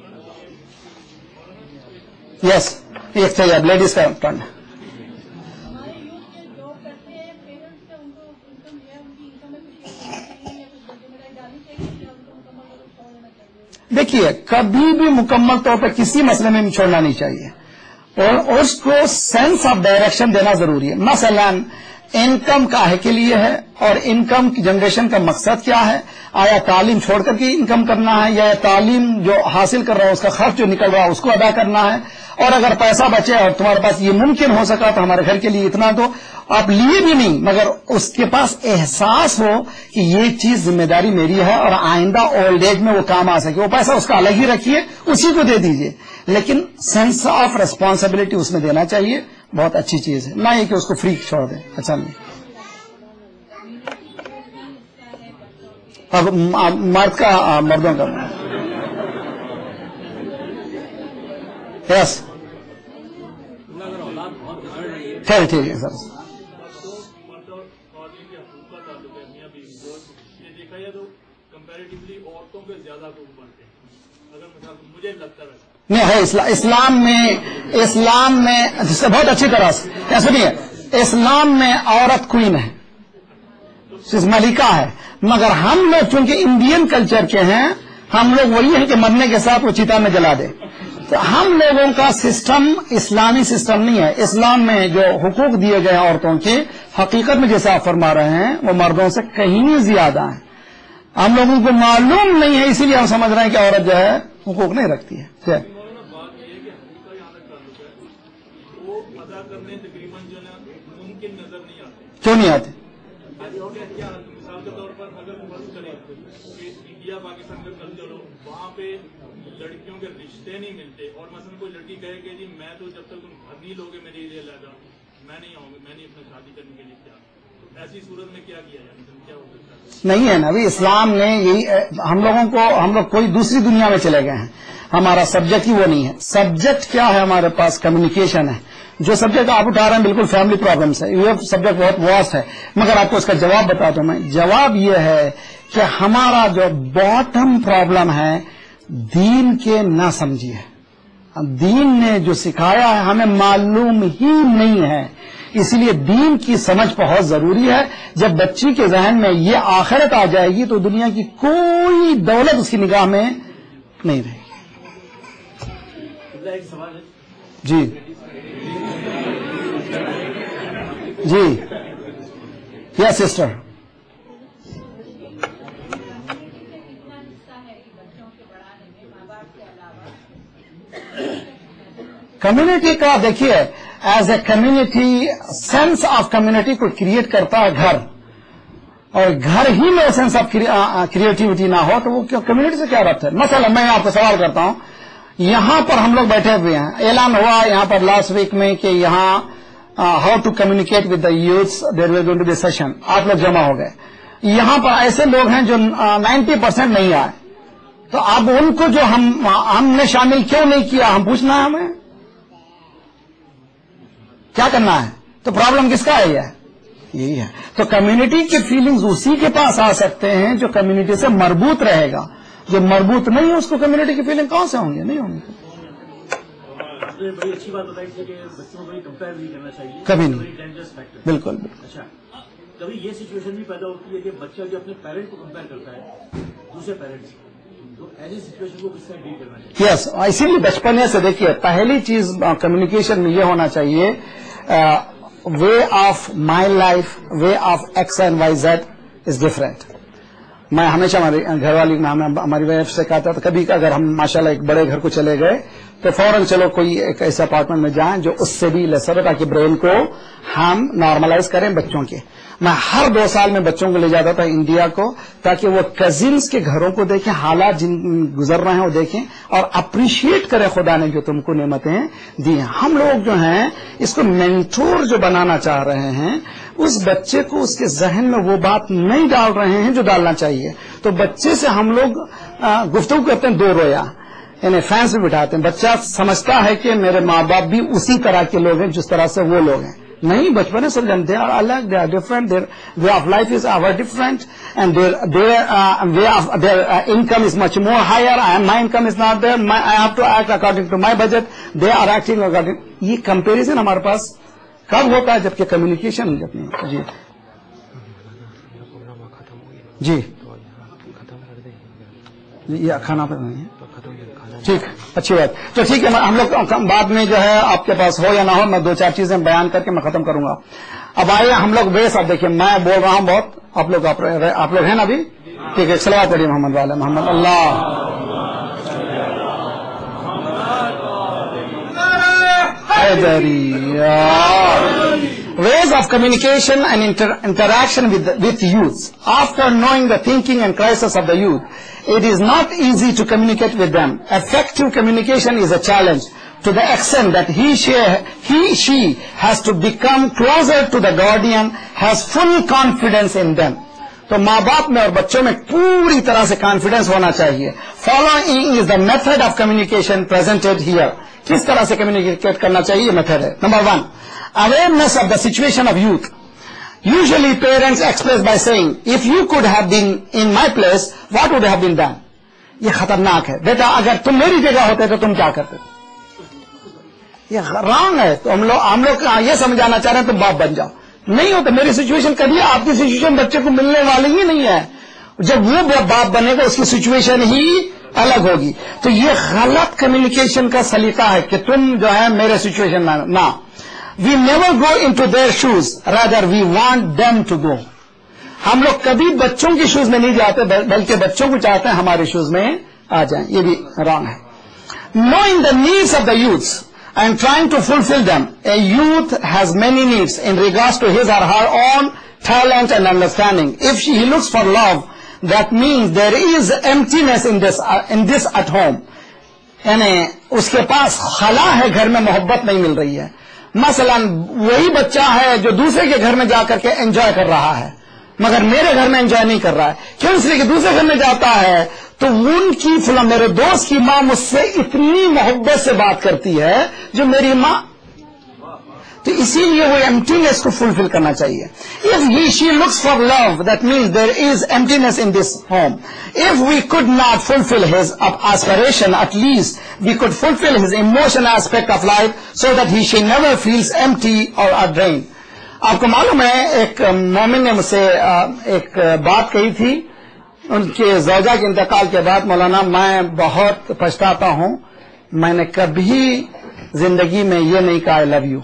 یس, ایک چاہیے اب لیڈیز کا ٹرن. ہمارے یوتھ کے جاب کرتے ہیں, پیرنٹس کا ان کو انکم ہے, ان کی انکم میں کچھ چاہیے یا کچھ ذمہ داری ڈالنی چاہیے یا ان کو مکمل طور پر چھوڑ دینا چاہیے؟ دیکھیے, کبھی بھی مکمل طور پر کسی مسئلے میں چھوڑنا نہیں چاہیے, اور اس کو سینس آف ڈائریکشن دینا ضروری ہے. مثلا انکم کاہے کے لیے ہے اور انکم کی جنریشن کا مقصد کیا ہے؟ آیا تعلیم چھوڑ کر کے انکم کرنا ہے, یا تعلیم جو حاصل کر رہا ہے اس کا خرچ جو نکل رہا ہے اس کو ادا کرنا ہے؟ اور اگر پیسہ بچے اور تمہارے پاس یہ ممکن ہو سکا تو ہمارے گھر کے لیے اتنا دو, آپ لیے بھی نہیں مگر اس کے پاس احساس ہو کہ یہ چیز ذمہ داری میری ہے اور آئندہ اولڈ ایج میں وہ کام آ سکے. وہ پیسہ اس کا الگ ہی رکھیے, اسی کو دے دیجئے, لیکن سینس آف ریسپانسبلٹی اس میں دینا چاہیے. بہت اچھی چیز ہے, نہ یہ کہ اس کو فری چھوڑ دیں. اچھا نہیں, اب مرد کا مردوں کا یس اگر اولاد بہت بڑھ رہی ہے ٹھیک ٹھیک ہے سر. مرد اور خواتین کے حقوق کا تعلق ہے میاں بیوی کو, یہ دیکھا جائے تو کمپیریٹیولی عورتوں کے زیادہ حقوق بنتے ہیں اگر مثلا مجھے لگتا ہے. نہیں ہے اسلام میں, اسلام میں بہت اچھی طرح سے سنیے, اسلام میں عورت کوئین ہے, ملکہ ہے, مگر ہم لوگ چونکہ انڈین کلچر کے ہیں, ہم لوگ وہی ہیں کہ مرنے کے ساتھ وہ چیتا میں جلا دے. تو ہم لوگوں کا سسٹم اسلامی سسٹم نہیں ہے. اسلام میں جو حقوق دیے گئے ہیں عورتوں کے, حقیقت میں جیسے آپ فرما رہے ہیں وہ مردوں سے کہیں زیادہ ہیں. ہم لوگوں کو معلوم نہیں ہے, اسی لیے ہم سمجھ رہے ہیں کہ عورت جو ہے حقوق نہیں رکھتی ہے. بات یہ ہے کہ حقوق کا یہاں تک تعلق ہے, وہ ادا کرنے تقریباً جو ہے ممکن نظر نہیں آتے. کیوں نہیں آتے؟ کیا مثال کے طور پر اگر فرض کریں کہ انڈیا پاکستان کا کلچر ہو وہاں پہ لڑکیوں کے رشتے نہیں ملتے اور مثلا کوئی لڑکی کہے کہ جی میں تو جب تک تم گھر نہیں لوگے میرے لیے علیحدہ میں نہیں آؤں گی میں نہیں اپنا شادی کرنے کے لیے کیا تو ایسی صورت میں کیا کیا جائے کیا ہو سکتا ہے؟ نہیں ہے نا ابھی اسلام نے یہی ہم لوگوں کو ہم لوگ کوئی دوسری دنیا میں چلے گئے ہیں. ہمارا سبجیکٹ ہی وہ نہیں ہے. سبجیکٹ کیا ہے ہمارے پاس؟ کمیونیکیشن ہے. جو سبجیکٹ آپ اٹھا رہے ہیں بالکل فیملی پرابلمس ہے. یہ سبجیکٹ بہت واسٹ ہے مگر آپ کو اس کا جواب بتا دوں میں. جواب یہ ہے کہ ہمارا جو باٹم پرابلم ہے دین کے نہ سمجھیے. دین نے جو سکھایا ہے ہمیں معلوم ہی نہیں ہے. اسی لیے دین کی سمجھ بہت ضروری ہے. جب بچی کے ذہن میں یہ آخرت آ جائے گی تو دنیا کی کوئی دولت اس کی نگاہ میں نہیں رہے گی. ایک سوال ہے جی جی یس سسٹر. کتنا حصہ ہے بچوں کے بڑھانے میں ماں باپ کے علاوہ؟ کمیونٹی کا دیکھیے as a community sense of community کو کریٹ کرتا ہے گھر. اور گھر ہی میں سینس آف کریٹیوٹی نہ ہو تو وہ کمیونٹی سے کیا ربط ہے؟ مثلا میں آپ کو سوال کرتا ہوں. یہاں پر ہم لوگ بیٹھے ہوئے ہیں. اعلان ہوا یہاں پر لاسٹ ویک میں کہ یہاں how to communicate with the youths there will going to be session. آپ لوگ جمع ہو گئے. یہاں پر ایسے لوگ ہیں جو نائنٹی پرسینٹ نہیں آئے. تو اب ان کو جو ہم ہم نے شامل کیوں نہیں کیا ہم پوچھنا ہے ہمیں کیا کرنا ہے. تو پرابلم کس کا ہے؟ یہ یہی ہے. تو کمیونٹی کی فیلنگز اسی کے پاس آ سکتے ہیں جو کمیونٹی سے مربوط رہے گا. جو مربوط نہیں ہے اس کو کمیونٹی کی فیلنگ کہاں سے ہوں گے؟ نہیں ہوں گی. آپ نے بڑی اچھی بات بتائی تھی کہ بچوں کو کمپیئر نہیں کرنا چاہیے. کبھی نہیں. Dangerous factor. بالکل بالکل. اچھا کبھی یہ سچویشن بھی پیدا ہوتی ہے کہ بچہ جو اپنے پیرنٹ کو کمپیئر کرتا ہے دوسرے پیرنٹ سے تو ایسی سچویشن کو کس طرح ڈیل کرنا چاہیے؟ یس اسی لیے بچپنے سے دیکھیے پہلی چیز کمیونیکیشن میں یہ ہونا چاہیے way of my life way of X and Y Z is different. میں ہمیشہ ہماری گھر والی ہماری وائف سے کہتا تھا کبھی اگر ہم ماشاءاللہ ایک بڑے گھر کو چلے گئے تو فوراً چلو کوئی ایک ایسے اپارٹمنٹ میں جائیں جو اس سے بھی لیسر ہے تاکہ برین کو ہم نارملائز کریں بچوں کے. میں ہر دو سال میں بچوں کو لے جاتا تھا انڈیا کو تاکہ وہ کزنس کے گھروں کو دیکھیں حالات جن گزر رہے ہیں وہ دیکھیں اور اپریشیٹ کریں خدا نے جو تم کو نعمتیں دی ہیں. ہم لوگ جو ہیں اس کو مینٹور جو بنانا چاہ رہے ہیں اس بچے کو اس کے ذہن میں وہ بات نہیں ڈال رہے ہیں جو ڈالنا چاہیے. تو بچے سے ہم لوگ گفتگو کرتے ہیں دو رویا یعنی فینس بھی بٹھاتے ہیں. بچہ سمجھتا ہے کہ میرے ماں باپ بھی اسی طرح کے لوگ ہیں جس طرح سے وہ لوگ ہیں. نہیں بچپنے سے دے آر الگ they are different their way of life is our different and way of their income is much more higher my income is not there I have to act according to my budget they are acting according. یہ comparison ہمارے پاس کب ہوتا ہے جبکہ communication جب نہیں. جی جی یہ کھانا پہ نہیں ہے ٹھیک اچھی بات. تو ٹھیک ہے ہم لوگ بعد میں جو ہے آپ کے پاس ہو یا نہ ہو میں دو چار چیزیں بیان کر کے میں ختم کروں گا. اب آئیے ہم لوگ ویس اب دیکھیے میں بول رہا ہوں بہت آپ لوگ آپ لوگ ہیں نا ابھی ٹھیک ہے. صلوات پڑھیے محمد والے محمد اللہ ways of communication and inter- interaction with, the, with youth. After knowing the thinking and crisis of the youth, it is not easy to communicate with them. Effective communication is a challenge to the extent that he, she, he, she has to become closer to the guardian, has full confidence in them. تو ماں باپ میں اور بچوں میں پوری طرح سے کانفیڈنس ہونا چاہیے. Following is the method of communication presented here. کس طرح سے کمیونیکیٹ کرنا چاہیے یہ میتھڈ ہے. Number one awareness of the situation of youth. Usually parents express by saying, if you could have been in my place, what would have been done? یہ خطرناک ہے. بیٹا اگر تم میری جگہ ہوتے تو تم کیا کرتے؟ یہ رانگ ہے. تو ہم لوگ ہم لوگ یہ سمجھانا چاہ رہے ہیں تم باپ بن جاؤ. نہیں ہوتا. میری سچویشن کبھی آپ کی سچویشن بچے کو ملنے والی ہی نہیں ہے. جب وہ باپ بنے گا اس کی سچویشن ہی الگ ہوگی. تو یہ غلط کمیونیکیشن کا سلیقہ ہے کہ تم جو ہے میرے سچویشن میں نہ. We never go into their shoes, rather we want them to go. ہم لوگ کبھی بچوں کی شوز میں نہیں جاتے بلکہ بچوں کو چاہتے ہیں ہمارے شوز میں آ جائیں. یہ بھی رانگ ہے. Knowing the needs of the youths and trying to fulfill them. A youth has many needs in regards to his or her own talent and understanding. If she, he looks for love, that means there is emptiness in this uh, in this at home. यानी उसके पास खला है, घर में मोहब्बत नहीं मिल रही है. मसलन वही बच्चा है जो दूसरे के घर में जाकर के एंजॉय कर रहा है, मगर मेरे घर में एंजॉय नहीं कर रहा है. क्यों? इसलिए कि दूसरे घर में जाता है तो उनकी फिल्म, मेरे दोस्त की माँ मुझसे इतनी मोहब्बत से बात करती है जो मेरी माँ, तो इसीलिए वो एम्प्टीनेस को फुलफिल करना चाहिए. If he she looks for love, that means there is emptiness in this home. If we could not fulfil his aspiration, at least we could fulfil his emotional aspect of life so that he she never feels empty और a drain. आपको मालूम है, एक मोमिन ने मुझसे एक बात कही थी, उनके ज़ौजा के इंतकाल के बाद, मौलाना मैं बहुत पछताता हूं, मैंने कभी जिंदगी में ये नहीं कहा आई लव यू.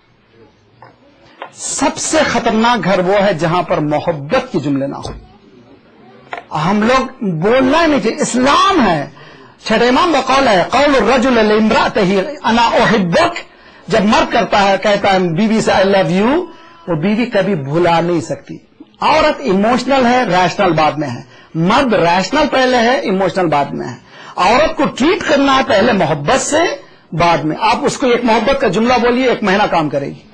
सबसे खतरनाक घर वो है जहां पर मोहब्बत की जुमले ना हो. हम लोग बोलना नहीं चाहिए. इस्लाम है, छठे इमाम का कौल है, कौल रजुल लिम्रातिही अना उहिब्बुक. जब मर्द करता है, कहता है बीवी से आई लव यू, वो बीवी कभी भुला नहीं सकती. औरत इमोशनल है, रैशनल बाद में है. मर्द रैशनल पहले है, इमोशनल बाद में है. औरत को ट्रीट करना है पहले मोहब्बत से, बाद में. आप उसको एक मोहब्बत का जुमला बोलिए, एक महीना काम करेगी.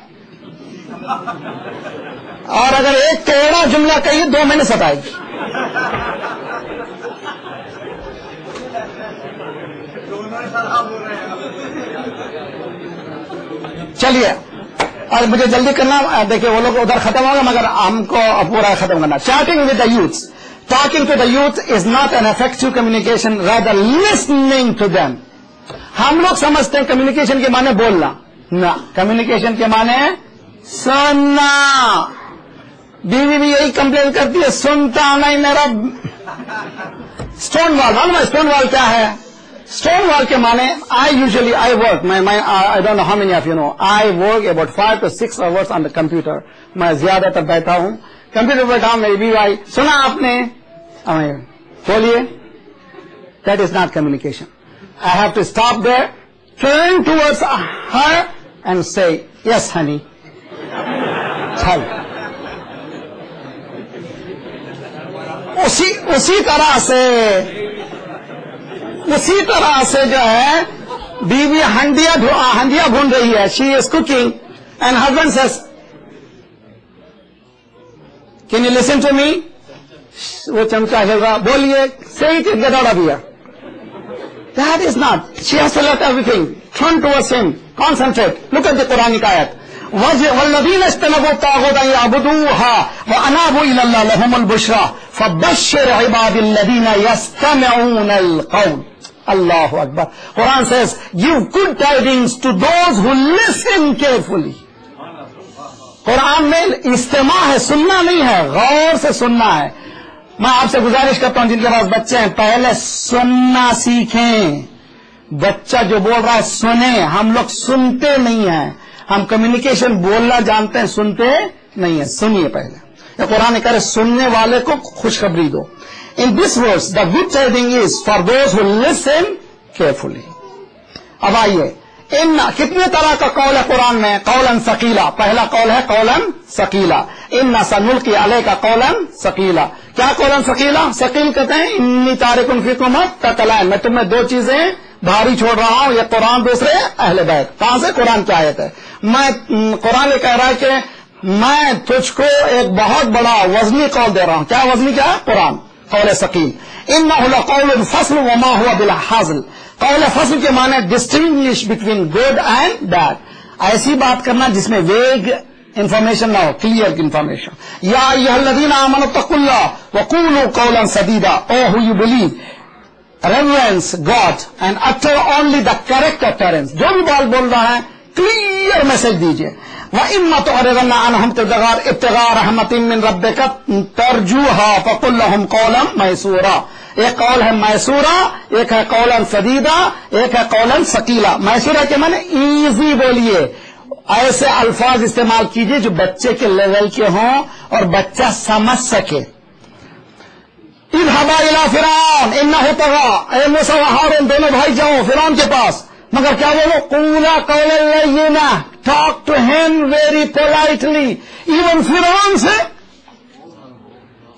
और अगर एक टेढ़ा जुमला कहिए, दो महीने सताएगी. चलिए, और मुझे जल्दी करना, देखिए वो लोग उधर खत्म होगा, मगर हमको पूरा खत्म करना. Chatting with the youth, talking to the youth is not an effective communication, rather listening to them. हम लोग समझते हैं कम्युनिकेशन के माने बोलना, ना, कम्युनिकेशन के माने सुनना. बीवी भी यही कंप्लेन करती है, सुनता नहीं मेरा. स्टोन वॉल, मालूम है स्टोन वॉल क्या है? स्टोन वॉल के माने, आई यूजुअली आई वर्क, मैं मैं I don't know how many of you know, I work about five to six hours on the computer. मैं ज्यादातर बैठा हूं कंप्यूटर पर, बैठा हूं. मेरी बीवी आई, सुना आपने, बोलिए. That is not communication. I have to stop there, turn towards her and say yes honey. चल, उसी उसी तरह से उसी तरह से जो है, बीवी हंडिया हंडिया भून रही है, she is cooking and husband says can you listen to me. वो चमचा हिल रहा, बोलिए, say he get out of here. That is not, she has to let everything, turn towards him, concentrate. Look at the Quranic आयत, वल्लज़ीना इज्तनबू ताग़ूत अन यअबुदूहा व अनाबू इलल्लाह लहुमुल Bushra फबश्शिर इबादिल्लज़ीना यस्तमिऊनल क़ौल. Allahu Akbar. Quran says, give good tidings to those who listen carefully. Quran में इस्तेमा है, सुनना नहीं है, गौर से सुनना है. मैं आपसे गुजारिश करता हूं जिनके पास बच्चे हैं, पहले सुनना सीखें. बच्चा जो बोल रहा है सुने. हम लोग सुनते नहीं हैं. हम कम्युनिकेशन बोलना जानते हैं, सुनते नहीं है. सुनिए पहले. कुरान कह रहे सुनने वाले को खुशखबरी दो. In this verse, the good tiding is for those who listen carefully. अब आइए, इन कितने तरह का कौल है कुरान में? कौलन सकीला. पहला कौल है कौलन सकीला. इन्ना सनुल्की अलैका कौलन सकीला. क्या कौलन सकीला? सकील कहते हैं इन्नी तारिकुन फीकुम तकलाइन, मैं तुम्हें दो चीजें भारी छोड़ रहा हूं, ये कुरान, दूसरे अहले बैत. कहां से? कुरान की आयत है. मैं कुरान ये कह रहा है कि मैं तुझको एक बहुत बड़ा वजनी कौल दे रहा हूं. क्या वजनी? क्या है? कुरान. कौल सकील. इन्नहु लक़ौलुन फ़स्ल व मा हुवा बिल हाज़ल. कौल फसल के माने distinguish between good and bad. ऐसी बात करना जिसमें वेग इंफॉर्मेशन ना हो, क्लियर इंफॉर्मेशन. या अय्युहल्लज़ीना आमनु तक़ुल्लाह व क़ूलू क़ौलन सदीदा. O who you believe, reverence God and utter only the correct utterance. जो भी बात बोल रहा है क्लियर मैसेज दीजिए. व इम्मा तुअरिदन्ना अन्हुम इब्तिगा रहमतिन मिन रब्बिका तरजूहा फक़ुल लहुम क़ौलन मैसूरा. एक कौल है मैसूरा, एक है कौलन सदीदा, एक है कौलन सकीला. मैसूरा के माने इजी बोलिए, ऐसे अल्फाज इस्तेमाल कीजिए जो बच्चे के लेवल के हों और बच्चा समझ सके. इज़हबा इला फ़िरऔन इन्नहु तग़ा. ए मूसा व हारून दोनों भाई जाओ फिरौन के पास, मगर क्या बोलो? क़ूला क़ौलन लय्यिना. Talk to him very politely. Even फिरौन से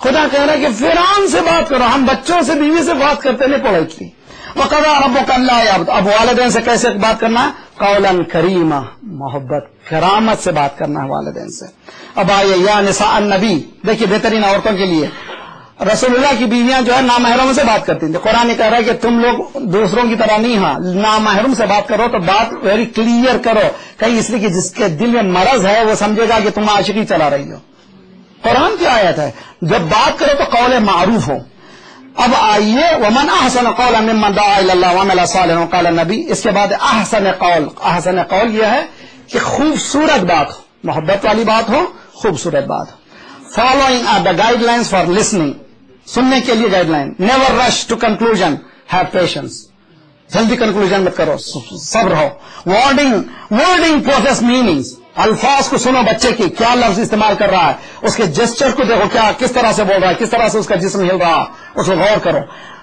خدا کہہ رہا ہے کہ فرعون سے بات کرو. ہم بچوں سے بیوی سے بات کرتے نہیں پولیٹلی. وقضى ربك الا يعبد. اب والدین سے کیسے بات کرنا ہے؟ قولا کریما، محبت کرامت سے بات کرنا ہے والدین سے. اب آئیے یا نساء النبی، دیکھیے بہترین عورتوں کے لیے رسول اللہ کی بیویاں جو ہے نامحرم سے بات کرتی ہیں. قرآن نے کہہ رہا ہے کہ تم لوگ دوسروں کی طرح نہیں، ہاں نامحرم سے بات کرو تو بات ویری کلیئر کرو. کہیں اس لیے کہ جس کے دل میں مرض ہے وہ سمجھے گا کہ تم عاشقی چلا رہی ہو. قرآن کی آیت ہے، جب بات کرو تو قول معروف ہو. اب آئیے ومن احسن قولا ممن دعا الی اللہ وعمل صالحا قال النبی. اس کے بعد احسن قول. احسن قول یہ ہے کہ خوبصورت بات ہو، محبت والی بات ہو، خوبصورت بات ہو. Following are the guidelines for listening, سننے کے لیے guideline. Never rush to conclusion, have patience, جلدی کنکلوژن مت کرو، صبر ہو. ورڈنگ ورڈنگ پروسیس میننگز، الفاظ کو سنو بچے کی کیا لفظ استعمال کر رہا ہے، اس کے جسچر کو دیکھو کیا کس طرح سے بول رہا ہے، کس طرح سے اس کا جسم ہل رہا ہے، اس کو غور کرو.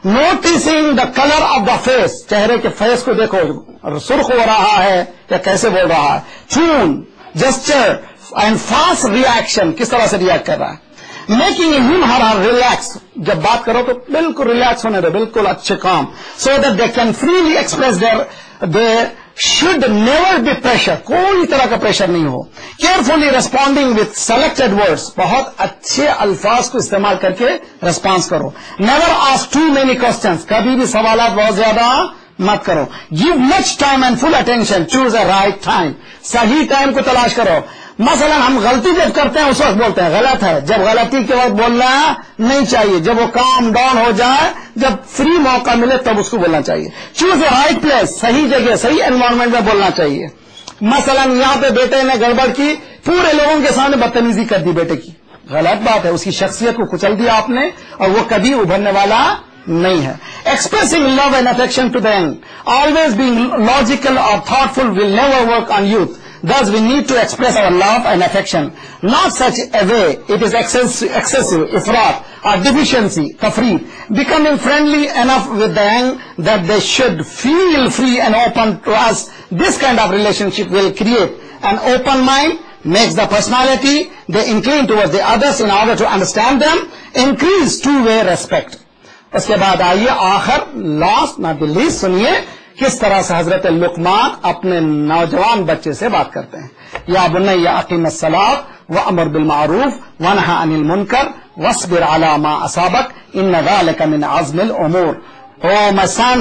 Noticing the colour of the face, چہرے کے فیس کو دیکھو سرخ ہو رہا ہے یا کیسے بول رہا ہے. Tone, gesture and fast reaction, کس طرح سے ریئیکٹ کر رہا ہے. میکنگ ہم ہر ہر ریلیکس، جب بات کرو تو بالکل ریلیکس ہونے دو، بالکل اچھے کام. So that they can freely express their they should never be pressure، کوئی طرح کا پریشر نہیں ہو. Carefully responding with selected words, بہت اچھے الفاظ کو استعمال کر کے ریسپانس کرو. Never ask too many questions, کبھی بھی سوالات بہت زیادہ مت کرو. Give much time and full attention, choose a right time, صحیح ٹائم کو تلاش کرو. مثلا ہم غلطی جب کرتے ہیں اس وقت بولتے ہیں غلط ہے، جب غلطی کے وقت بولنا نہیں چاہیے. جب وہ کام ڈاؤن ہو جائے، جب فری موقع ملے تب اس کو بولنا چاہیے. چوز اے رائٹ پلیس، صحیح جگہ صحیح انوائرمنٹ میں بولنا چاہیے. مثلا یہاں پہ بیٹے نے گڑبڑ کی، پورے لوگوں کے سامنے بدتمیزی کر دی بیٹے کی، غلط بات ہے، اس کی شخصیت کو کچل دیا آپ نے اور وہ کبھی ابھرنے والا نہیں ہے. Expressing love and affection to them, always being logical اور thoughtful will never work on youth. Thus we need to express our love and affection, not such a way it is excessive, excessive ifrat or deficiency, tafreet. Becoming friendly enough with the young that they should feel free and open to us. This kind of relationship will create an open mind, makes the personality they incline towards the others in order to understand them, increase two-way respect. اس کے بعد آئیے آخر last not the least سنیے کس طرح سے حضرت لقمان اپنے نوجوان بچے سے بات کرتے ہیں. یا بنی اقیم الصلاۃ وامر بالمعروف وانہی عن المنکر واصبر علی ما اصابک ان ذلک من عزم الامور. Oh my son,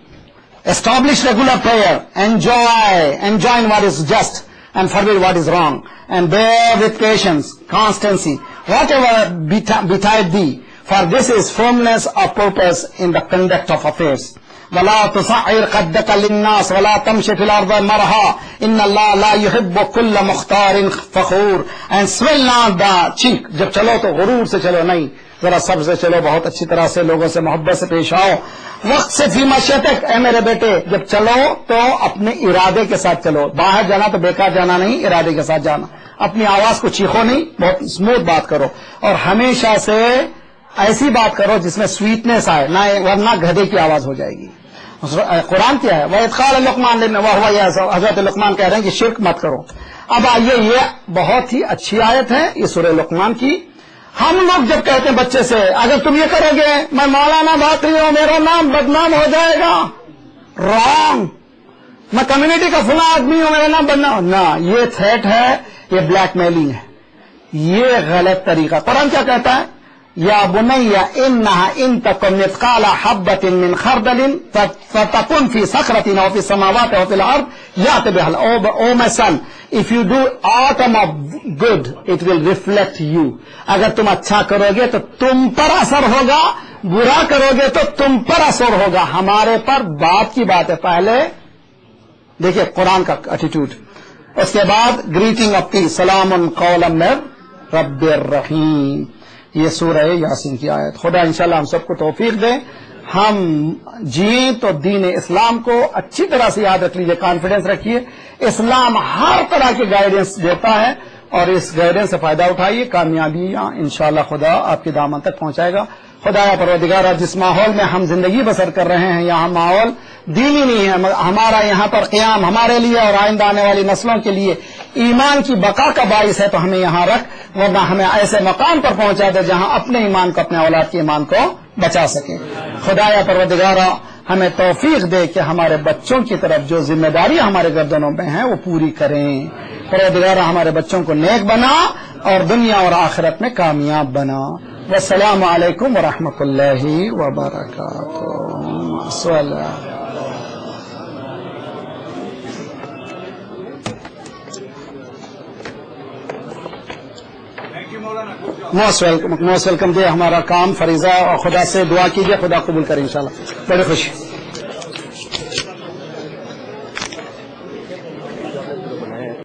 establish regular prayer, enjoy, enjoin what is just and forbid what is wrong, and bear with patience, constancy, whatever betide thee, for this is firmness of purpose in the conduct of affairs. ولا تصعر خدك للناس ولا تمشي في الارض مرحا ان الله لا يحب كل مختار فخور. And swell not the cheek، جب چلو تو غرور سے چلو نہیں، ذرا صبر سے چلو، بہت اچھی طرح سے لوگوں سے محبت سے پیش آؤ. وقت سے فی مشیتک، اے میرے بیٹے جب چلو تو اپنے ارادے کے ساتھ چلو. باہر جانا تو بیکار جانا نہیں، ارادے کے ساتھ جانا. اپنی آواز کو چیخو نہیں، بہت اسموتھ بات کرو اور ہمیشہ سے ایسی بات کرو جس میں سویٹنس آئے، نہ ورنہ گدھے کی آواز ہو جائے گی. قرآن کیا ہے؟ وَإِذْ قَالَ لُقْمَانُ لِابْنِهِ، حضرت لقمان کہہ رہے ہیں کہ شرک مت کرو. اب آئیے یہ بہت ہی اچھی آیت ہے یہ سورہ لقمان کی. ہم لوگ جب کہتے ہیں بچے سے اگر تم یہ کرو گے میں مولانا بات رہی ہوں میرا نام بدنام ہو جائے گا، رانگ، میں کمیونٹی کا فلاں آدمی ہوں میرا نام بدنام، نہ، یہ تھریٹ ہے، یہ بلیک میلنگ ہے، یہ غلط طریقہ. قرآن کیا کہتا ہے؟ یا بنی انہا ان تکن مثقال حبۃ من خردل فتکن فی صخرۃ او فی السماوات او فی الارض یأت بها. او مائی سن، if you do atom of good it will reflect you. اگر تم اچھا کرو گے تو تم پر اثر ہوگا، برا کرو گے تو تم پر اثر ہوگا. ہمارے پر بات کی بات ہے. پہلے دیکھیے قرآن کا ایٹیٹیوڈ، اس کے بعد گریٹنگ آف پیس، سلام قولا من رب الرحیم. یہ سورہ یاسین کی آیت. خدا انشاءاللہ ہم سب کو توفیق دے، ہم جیئیں تو دین اسلام کو اچھی طرح سے یاد رکھ لیجیے، کانفیڈنس رکھیے. اسلام ہر طرح کی گائیڈنس دیتا ہے اور اس گائیڈنس سے فائدہ اٹھائیے، کامیابیاں انشاءاللہ خدا آپ کے دامن تک پہنچائے گا. خدا پروردگار جس ماحول میں ہم زندگی بسر کر رہے ہیں یہاں ماحول دینی نہیں ہے، ہمارا یہاں پر قیام ہمارے لیے اور آئندہ آنے والی نسلوں کے لیے ایمان کی بقا کا باعث ہے تو ہمیں یہاں رکھ، ورنہ ہمیں ایسے مقام پر پہنچا دے جہاں اپنے ایمان کو اپنے اولاد کے ایمان کو بچا سکے۔ خدایا پروردگارا ہمیں توفیق دے کہ ہمارے بچوں کی طرف جو ذمہ داری ہمارے گردنوں میں ہیں وہ پوری کریں۔ پروردگارا ہمارے بچوں کو نیک بنا اور دنیا اور آخرت میں کامیاب بنا۔ والسلام علیکم ورحمۃ اللہ وبرکاتہ۔ موسٹ ویلکم موسٹ ویلکم دے ہمارا کام فریضہ، اور خدا سے دعا کیجیے خدا قبول کرے انشاءاللہ۔ بڑی خوشی۔